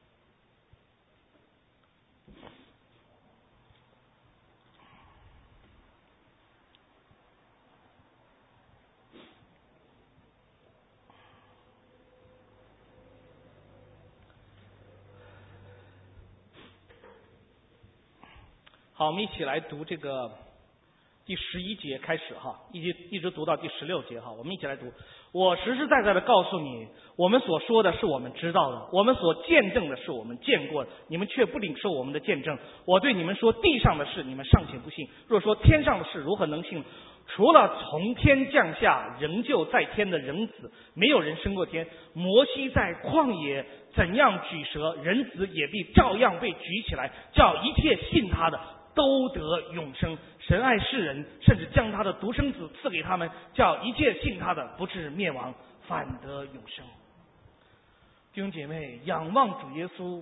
好，我们一起来读这个第十一节开始哈，一直一直读到第十六节哈，我们一起来读。我实实在在的告诉你，我们所说的是我们知道的，我们所见证的是我们见过的，你们却不领受我们的见证。我对你们说地上的事，你们尚且不信，若说天上的事，如何能信？除了从天降下仍旧在天的人子，没有人升过天。摩西在旷野怎样举蛇，人子也必照样被举起来，叫一切信他的都得永生。神爱世人，甚至将他的独生子赐给他们，叫一切信他的不至灭亡，反得永生。弟兄姐妹，仰望主耶稣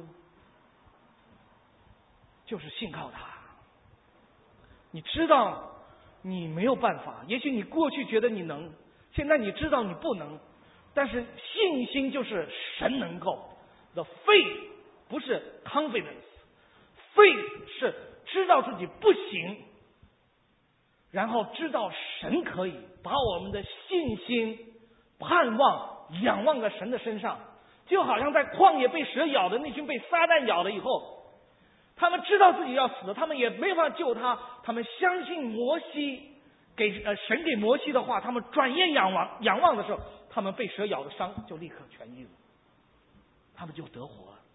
就是信靠他。你知道你没有办法，也许你过去觉得你能，现在你知道你不能，但是信心就是神能够。The faith 不是 confidence，faith 是知道自己不行，然后知道神可以，把我们的信心盼望仰望在神的身上。就好像在旷野被蛇咬的那群被撒旦咬了以后，他们知道自己要死，他们也没法救他，他们相信摩西给呃神给摩西的话，他们转眼仰望仰望的时候，他们被蛇咬的伤就立刻痊愈了，他们就得活了。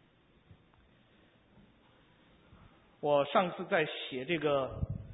我上次在写这个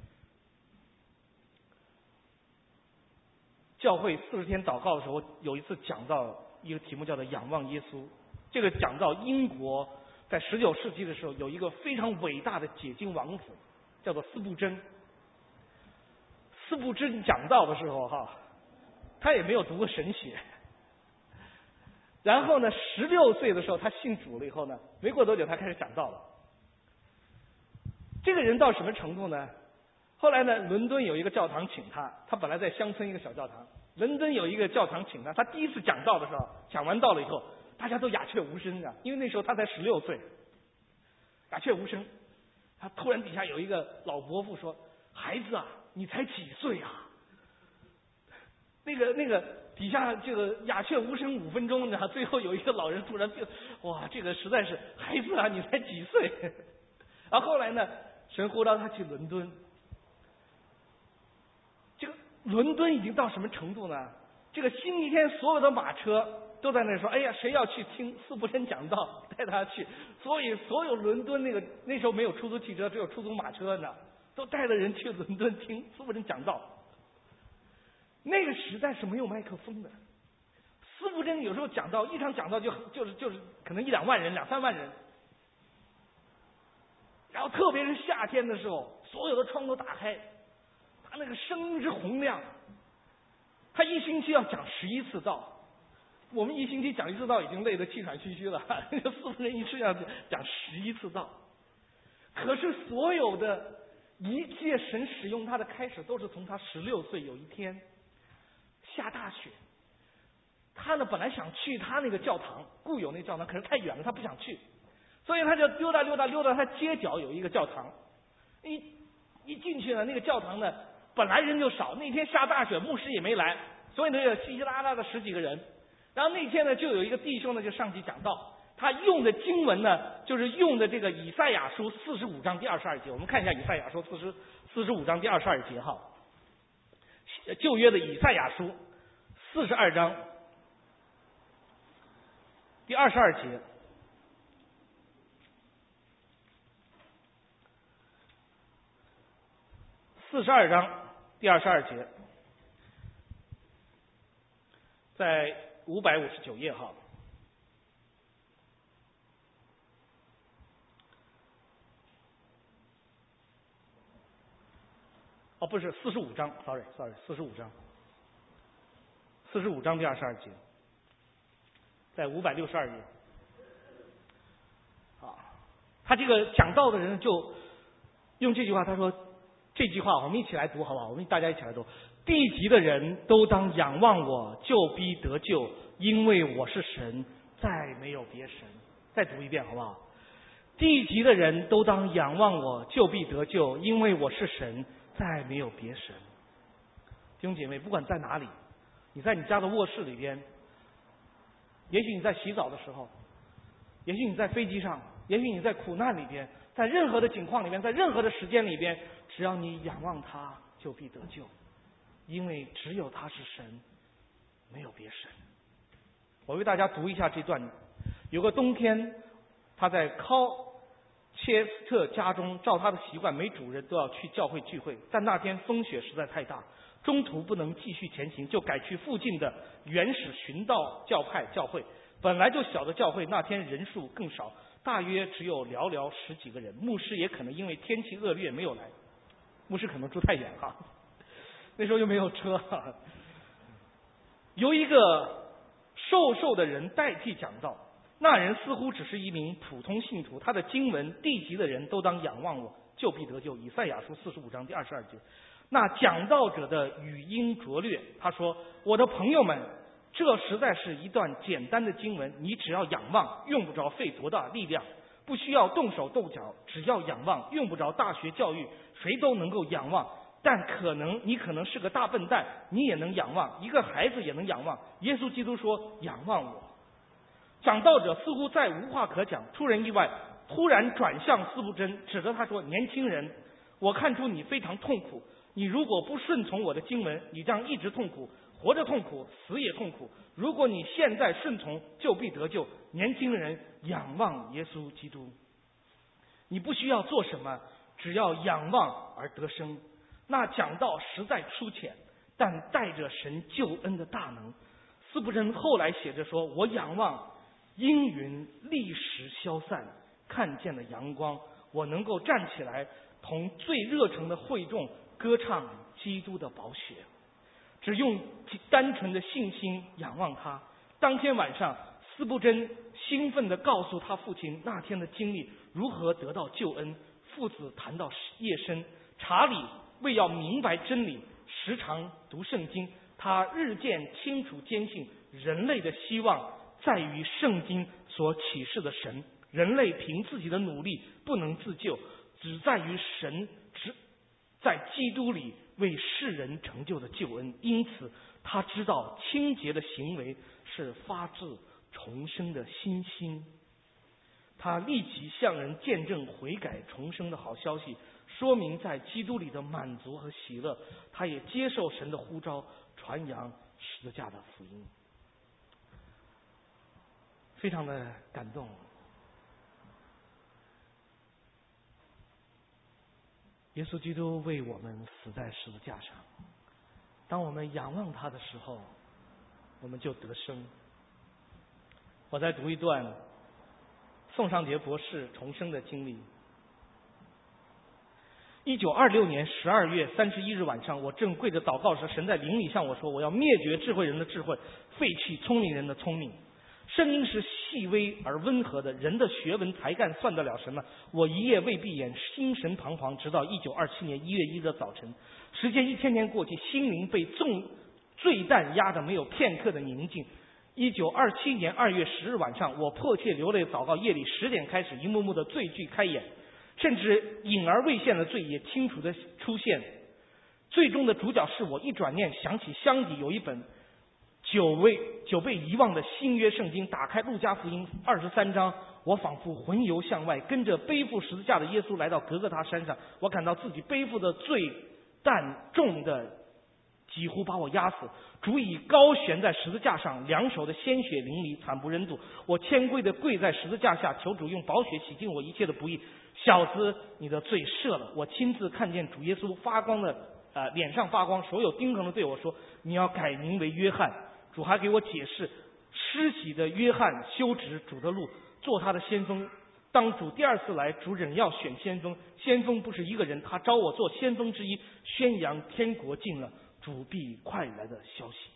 教会四十天祷告的时候，有一次讲到一个题目叫做仰望耶稣。这个讲到英国在十九世纪的时候，有一个非常伟大的解经王子，叫做司布真。司布真讲道的时候哈，他也没有读过神学。然后呢，十六岁的时候他信主了以后呢，没过多久他开始讲道了。这个人到什么程度呢？后来呢，伦敦有一个教堂请他，他本来在乡村一个小教堂，伦敦有一个教堂请他，他第一次讲道的时候，讲完道了以后，大家都鸦雀无声的，因为那时候他才十六岁，鸦雀无声。他突然底下有一个老伯父说：“孩子啊，你才几岁啊？”那个那个底下这个鸦雀无声五分钟，然后最后有一个老人突然就，哇，这个实在是孩子啊，你才几岁？然后后来呢，神呼召他去伦敦。这个伦敦已经到什么程度呢？ 这个星期天所有的马车都在那说，哎呀，谁要去听司布真讲道，带他去。所以所有伦敦那个那时候没有出租汽车，只有出租马车呢，都带着人去伦敦听司布真讲道。那个时代是没有麦克风的，司布真有时候讲道，一场讲道就就是就是可能一两万人、两三万人。然后特别是夏天的时候，所有的窗都打开，他那个声音之洪亮。他一星期要讲十一次道。我们一星期讲一次道已经累得气喘吁吁了，那个司布真一次要讲十一次道。可是所有的一切神使用他的开始，都是从他十六岁有一天下大雪，他呢本来想去他那个教堂，固有那个教堂，可是太远了，他不想去，所以他就溜达溜达溜达，他街角有一个教堂，一一进去呢，那个教堂呢本来人就少，那天下大雪，牧师也没来，所以呢有稀稀拉拉的十几个人。然后那天呢，就有一个弟兄呢，就上去讲道。他用的经文呢，就是用的这个以赛亚书四十五章第二十二节。我们看一下以赛亚书四十四十五章第二十二节哈，旧约的以赛亚书四十二章第二十二节。四十二章第二十二节，在五百五十九页哈。哦，不是四十五章 ，sorry sorry， 四十五章，四十五章第二十二节，在五百六十二页。啊，他这个讲道的人就用这句话，他说这句话我们一起来读好不好？我们大家一起来读。地级的人都当仰望我，就必得救，因为我是神，再没有别神。再读一遍好不好？地级的人都当仰望我，就必得救，因为我是神，再没有别神。弟兄姐妹，不管在哪里，你在你家的卧室里边，也许你在洗澡的时候，也许你在飞机上，也许你在苦难里边，在任何的境况里边，在任何的时间里边，只要你仰望他，就必得救，因为只有他是神，没有别神。我为大家读一下这段。有个冬天，他在考切斯特家中，照他的习惯，每主人都要去教会聚会，但那天风雪实在太大，中途不能继续前行，就改去附近的原始寻道教派教会。本来就小的教会，那天人数更少，大约只有寥寥十几个人。牧师也可能因为天气恶劣没有来，牧师可能住太远哈，那时候又没有车哈。由一个瘦瘦的人代替讲道，那人似乎只是一名普通信徒，他的经文地级的人都当仰望我，就必得救。以赛亚书四十五章第二十二节。那讲道者的语音拙劣，他说：我的朋友们，这实在是一段简单的经文，你只要仰望，用不着费多大力量，不需要动手动脚，只要仰望，用不着大学教育，谁都能够仰望。但可能你可能是个大笨蛋，你也能仰望，一个孩子也能仰望。耶稣基督说：仰望我。讲道者似乎再无话可讲，出人意外，突然转向司布真，指着他说：年轻人，我看出你非常痛苦，你如果不顺从我的经文，你将一直痛苦，活着痛苦，死也痛苦。如果你现在顺从，就必得救。年轻人，仰望耶稣基督，你不需要做什么，只要仰望而得生。那讲道实在粗浅，但带着神救恩的大能。司布真后来写着说：我仰望阴云立时消散，看见了阳光，我能够站起来，同最热诚的会众歌唱基督的宝血。只用单纯的信心仰望他。当天晚上，司布真兴奋地告诉他父亲那天的经历，如何得到救恩。父子谈到夜深，查理为要明白真理，时常读圣经。他日渐清楚坚信，人类的希望在于圣经所启示的神，人类凭自己的努力不能自救，只在于神只在基督里为世人成就的救恩。因此他知道清洁的行为是发自重生的新心。他立即向人见证悔改重生的好消息，说明在基督里的满足和喜乐。他也接受神的呼召，传扬十字架的福音，非常的感动。耶稣基督为我们死在十字架上，当我们仰望他的时候，我们就得生。我再读一段宋尚杰博士重生的经历。一九二六年十二月三十一日晚上，我正跪着祷告时，神在灵里向我说：“我要灭绝智慧人的智慧，废弃聪明人的聪明。”声音是细微而温和的，人的学问才干算得了什么？我一夜未闭眼，心神彷徨，直到一九二七年一月一日早晨。时间一天天过去，心灵被重坠担压得没有片刻的宁静。一九二七年二月十日晚上，我迫切流泪祷告，夜里十点开始，一幕幕的罪剧开演，甚至隐而未现的罪也清楚的出现。最终的主角是我。一转念想起箱底有一本久未久被遗忘的新约圣经，打开路加福音二十三章，我仿佛魂游向外，跟着背负十字架的耶稣来到革各他山上。我感到自己背负的罪担重的几乎把我压死，主已高悬在十字架上，两手的鲜血淋漓，惨不忍睹。我谦卑地跪在十字架下，求主用宝血洗净我一切的不义。小子，你的罪赦了。我亲自看见主耶稣发光的呃脸上发光，手有钉痕的对我说：“你要改名为约翰。”主还给我解释，施洗的约翰修直主的路，做他的先锋。当主第二次来，主仍要选先锋，先锋不是一个人，他招我做先锋之一，宣扬天国近了，主必快来的消息。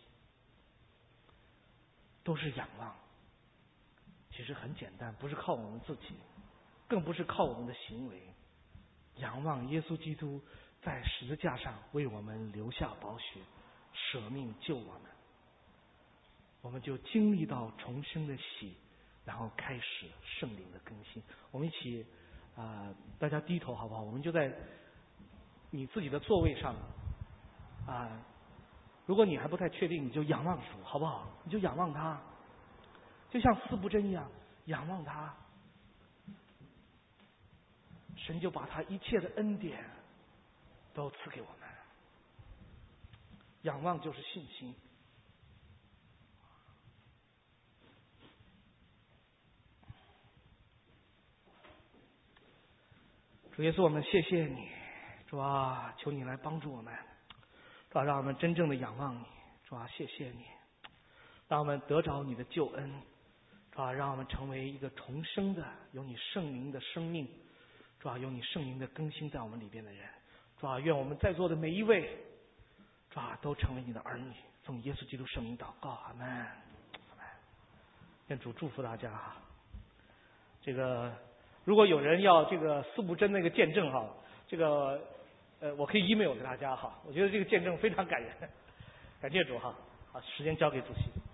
都是仰望，其实很简单，不是靠我们自己，更不是靠我们的行为。仰望耶稣基督在十字架上为我们留下宝血，舍命救我们，我们就经历到重生的喜，然后开始圣灵的更新。我们一起啊、呃，大家低头好不好？我们就在你自己的座位上啊、呃，如果你还不太确定，你就仰望主好不好？你就仰望他，就像四不真一样，仰望他，神就把他一切的恩典都赐给我们。仰望就是信心。主耶稣，我们谢谢你，主啊，求你来帮助我们，主啊，让我们真正的仰望你，主啊，谢谢你，让我们得着你的救恩，主啊，让我们成为一个重生的有你圣灵的生命，主啊，有你圣灵的更新在我们里边的人，主啊，愿我们在座的每一位，主啊，都成为你的儿女，奉耶稣基督圣名祷告，阿门，阿门。愿主祝福大家哈。这个如果有人要这个四不真那个见证哈，这个呃，我可以 email 给大家哈。我觉得这个见证非常感人，感谢主哈。好，时间交给主席。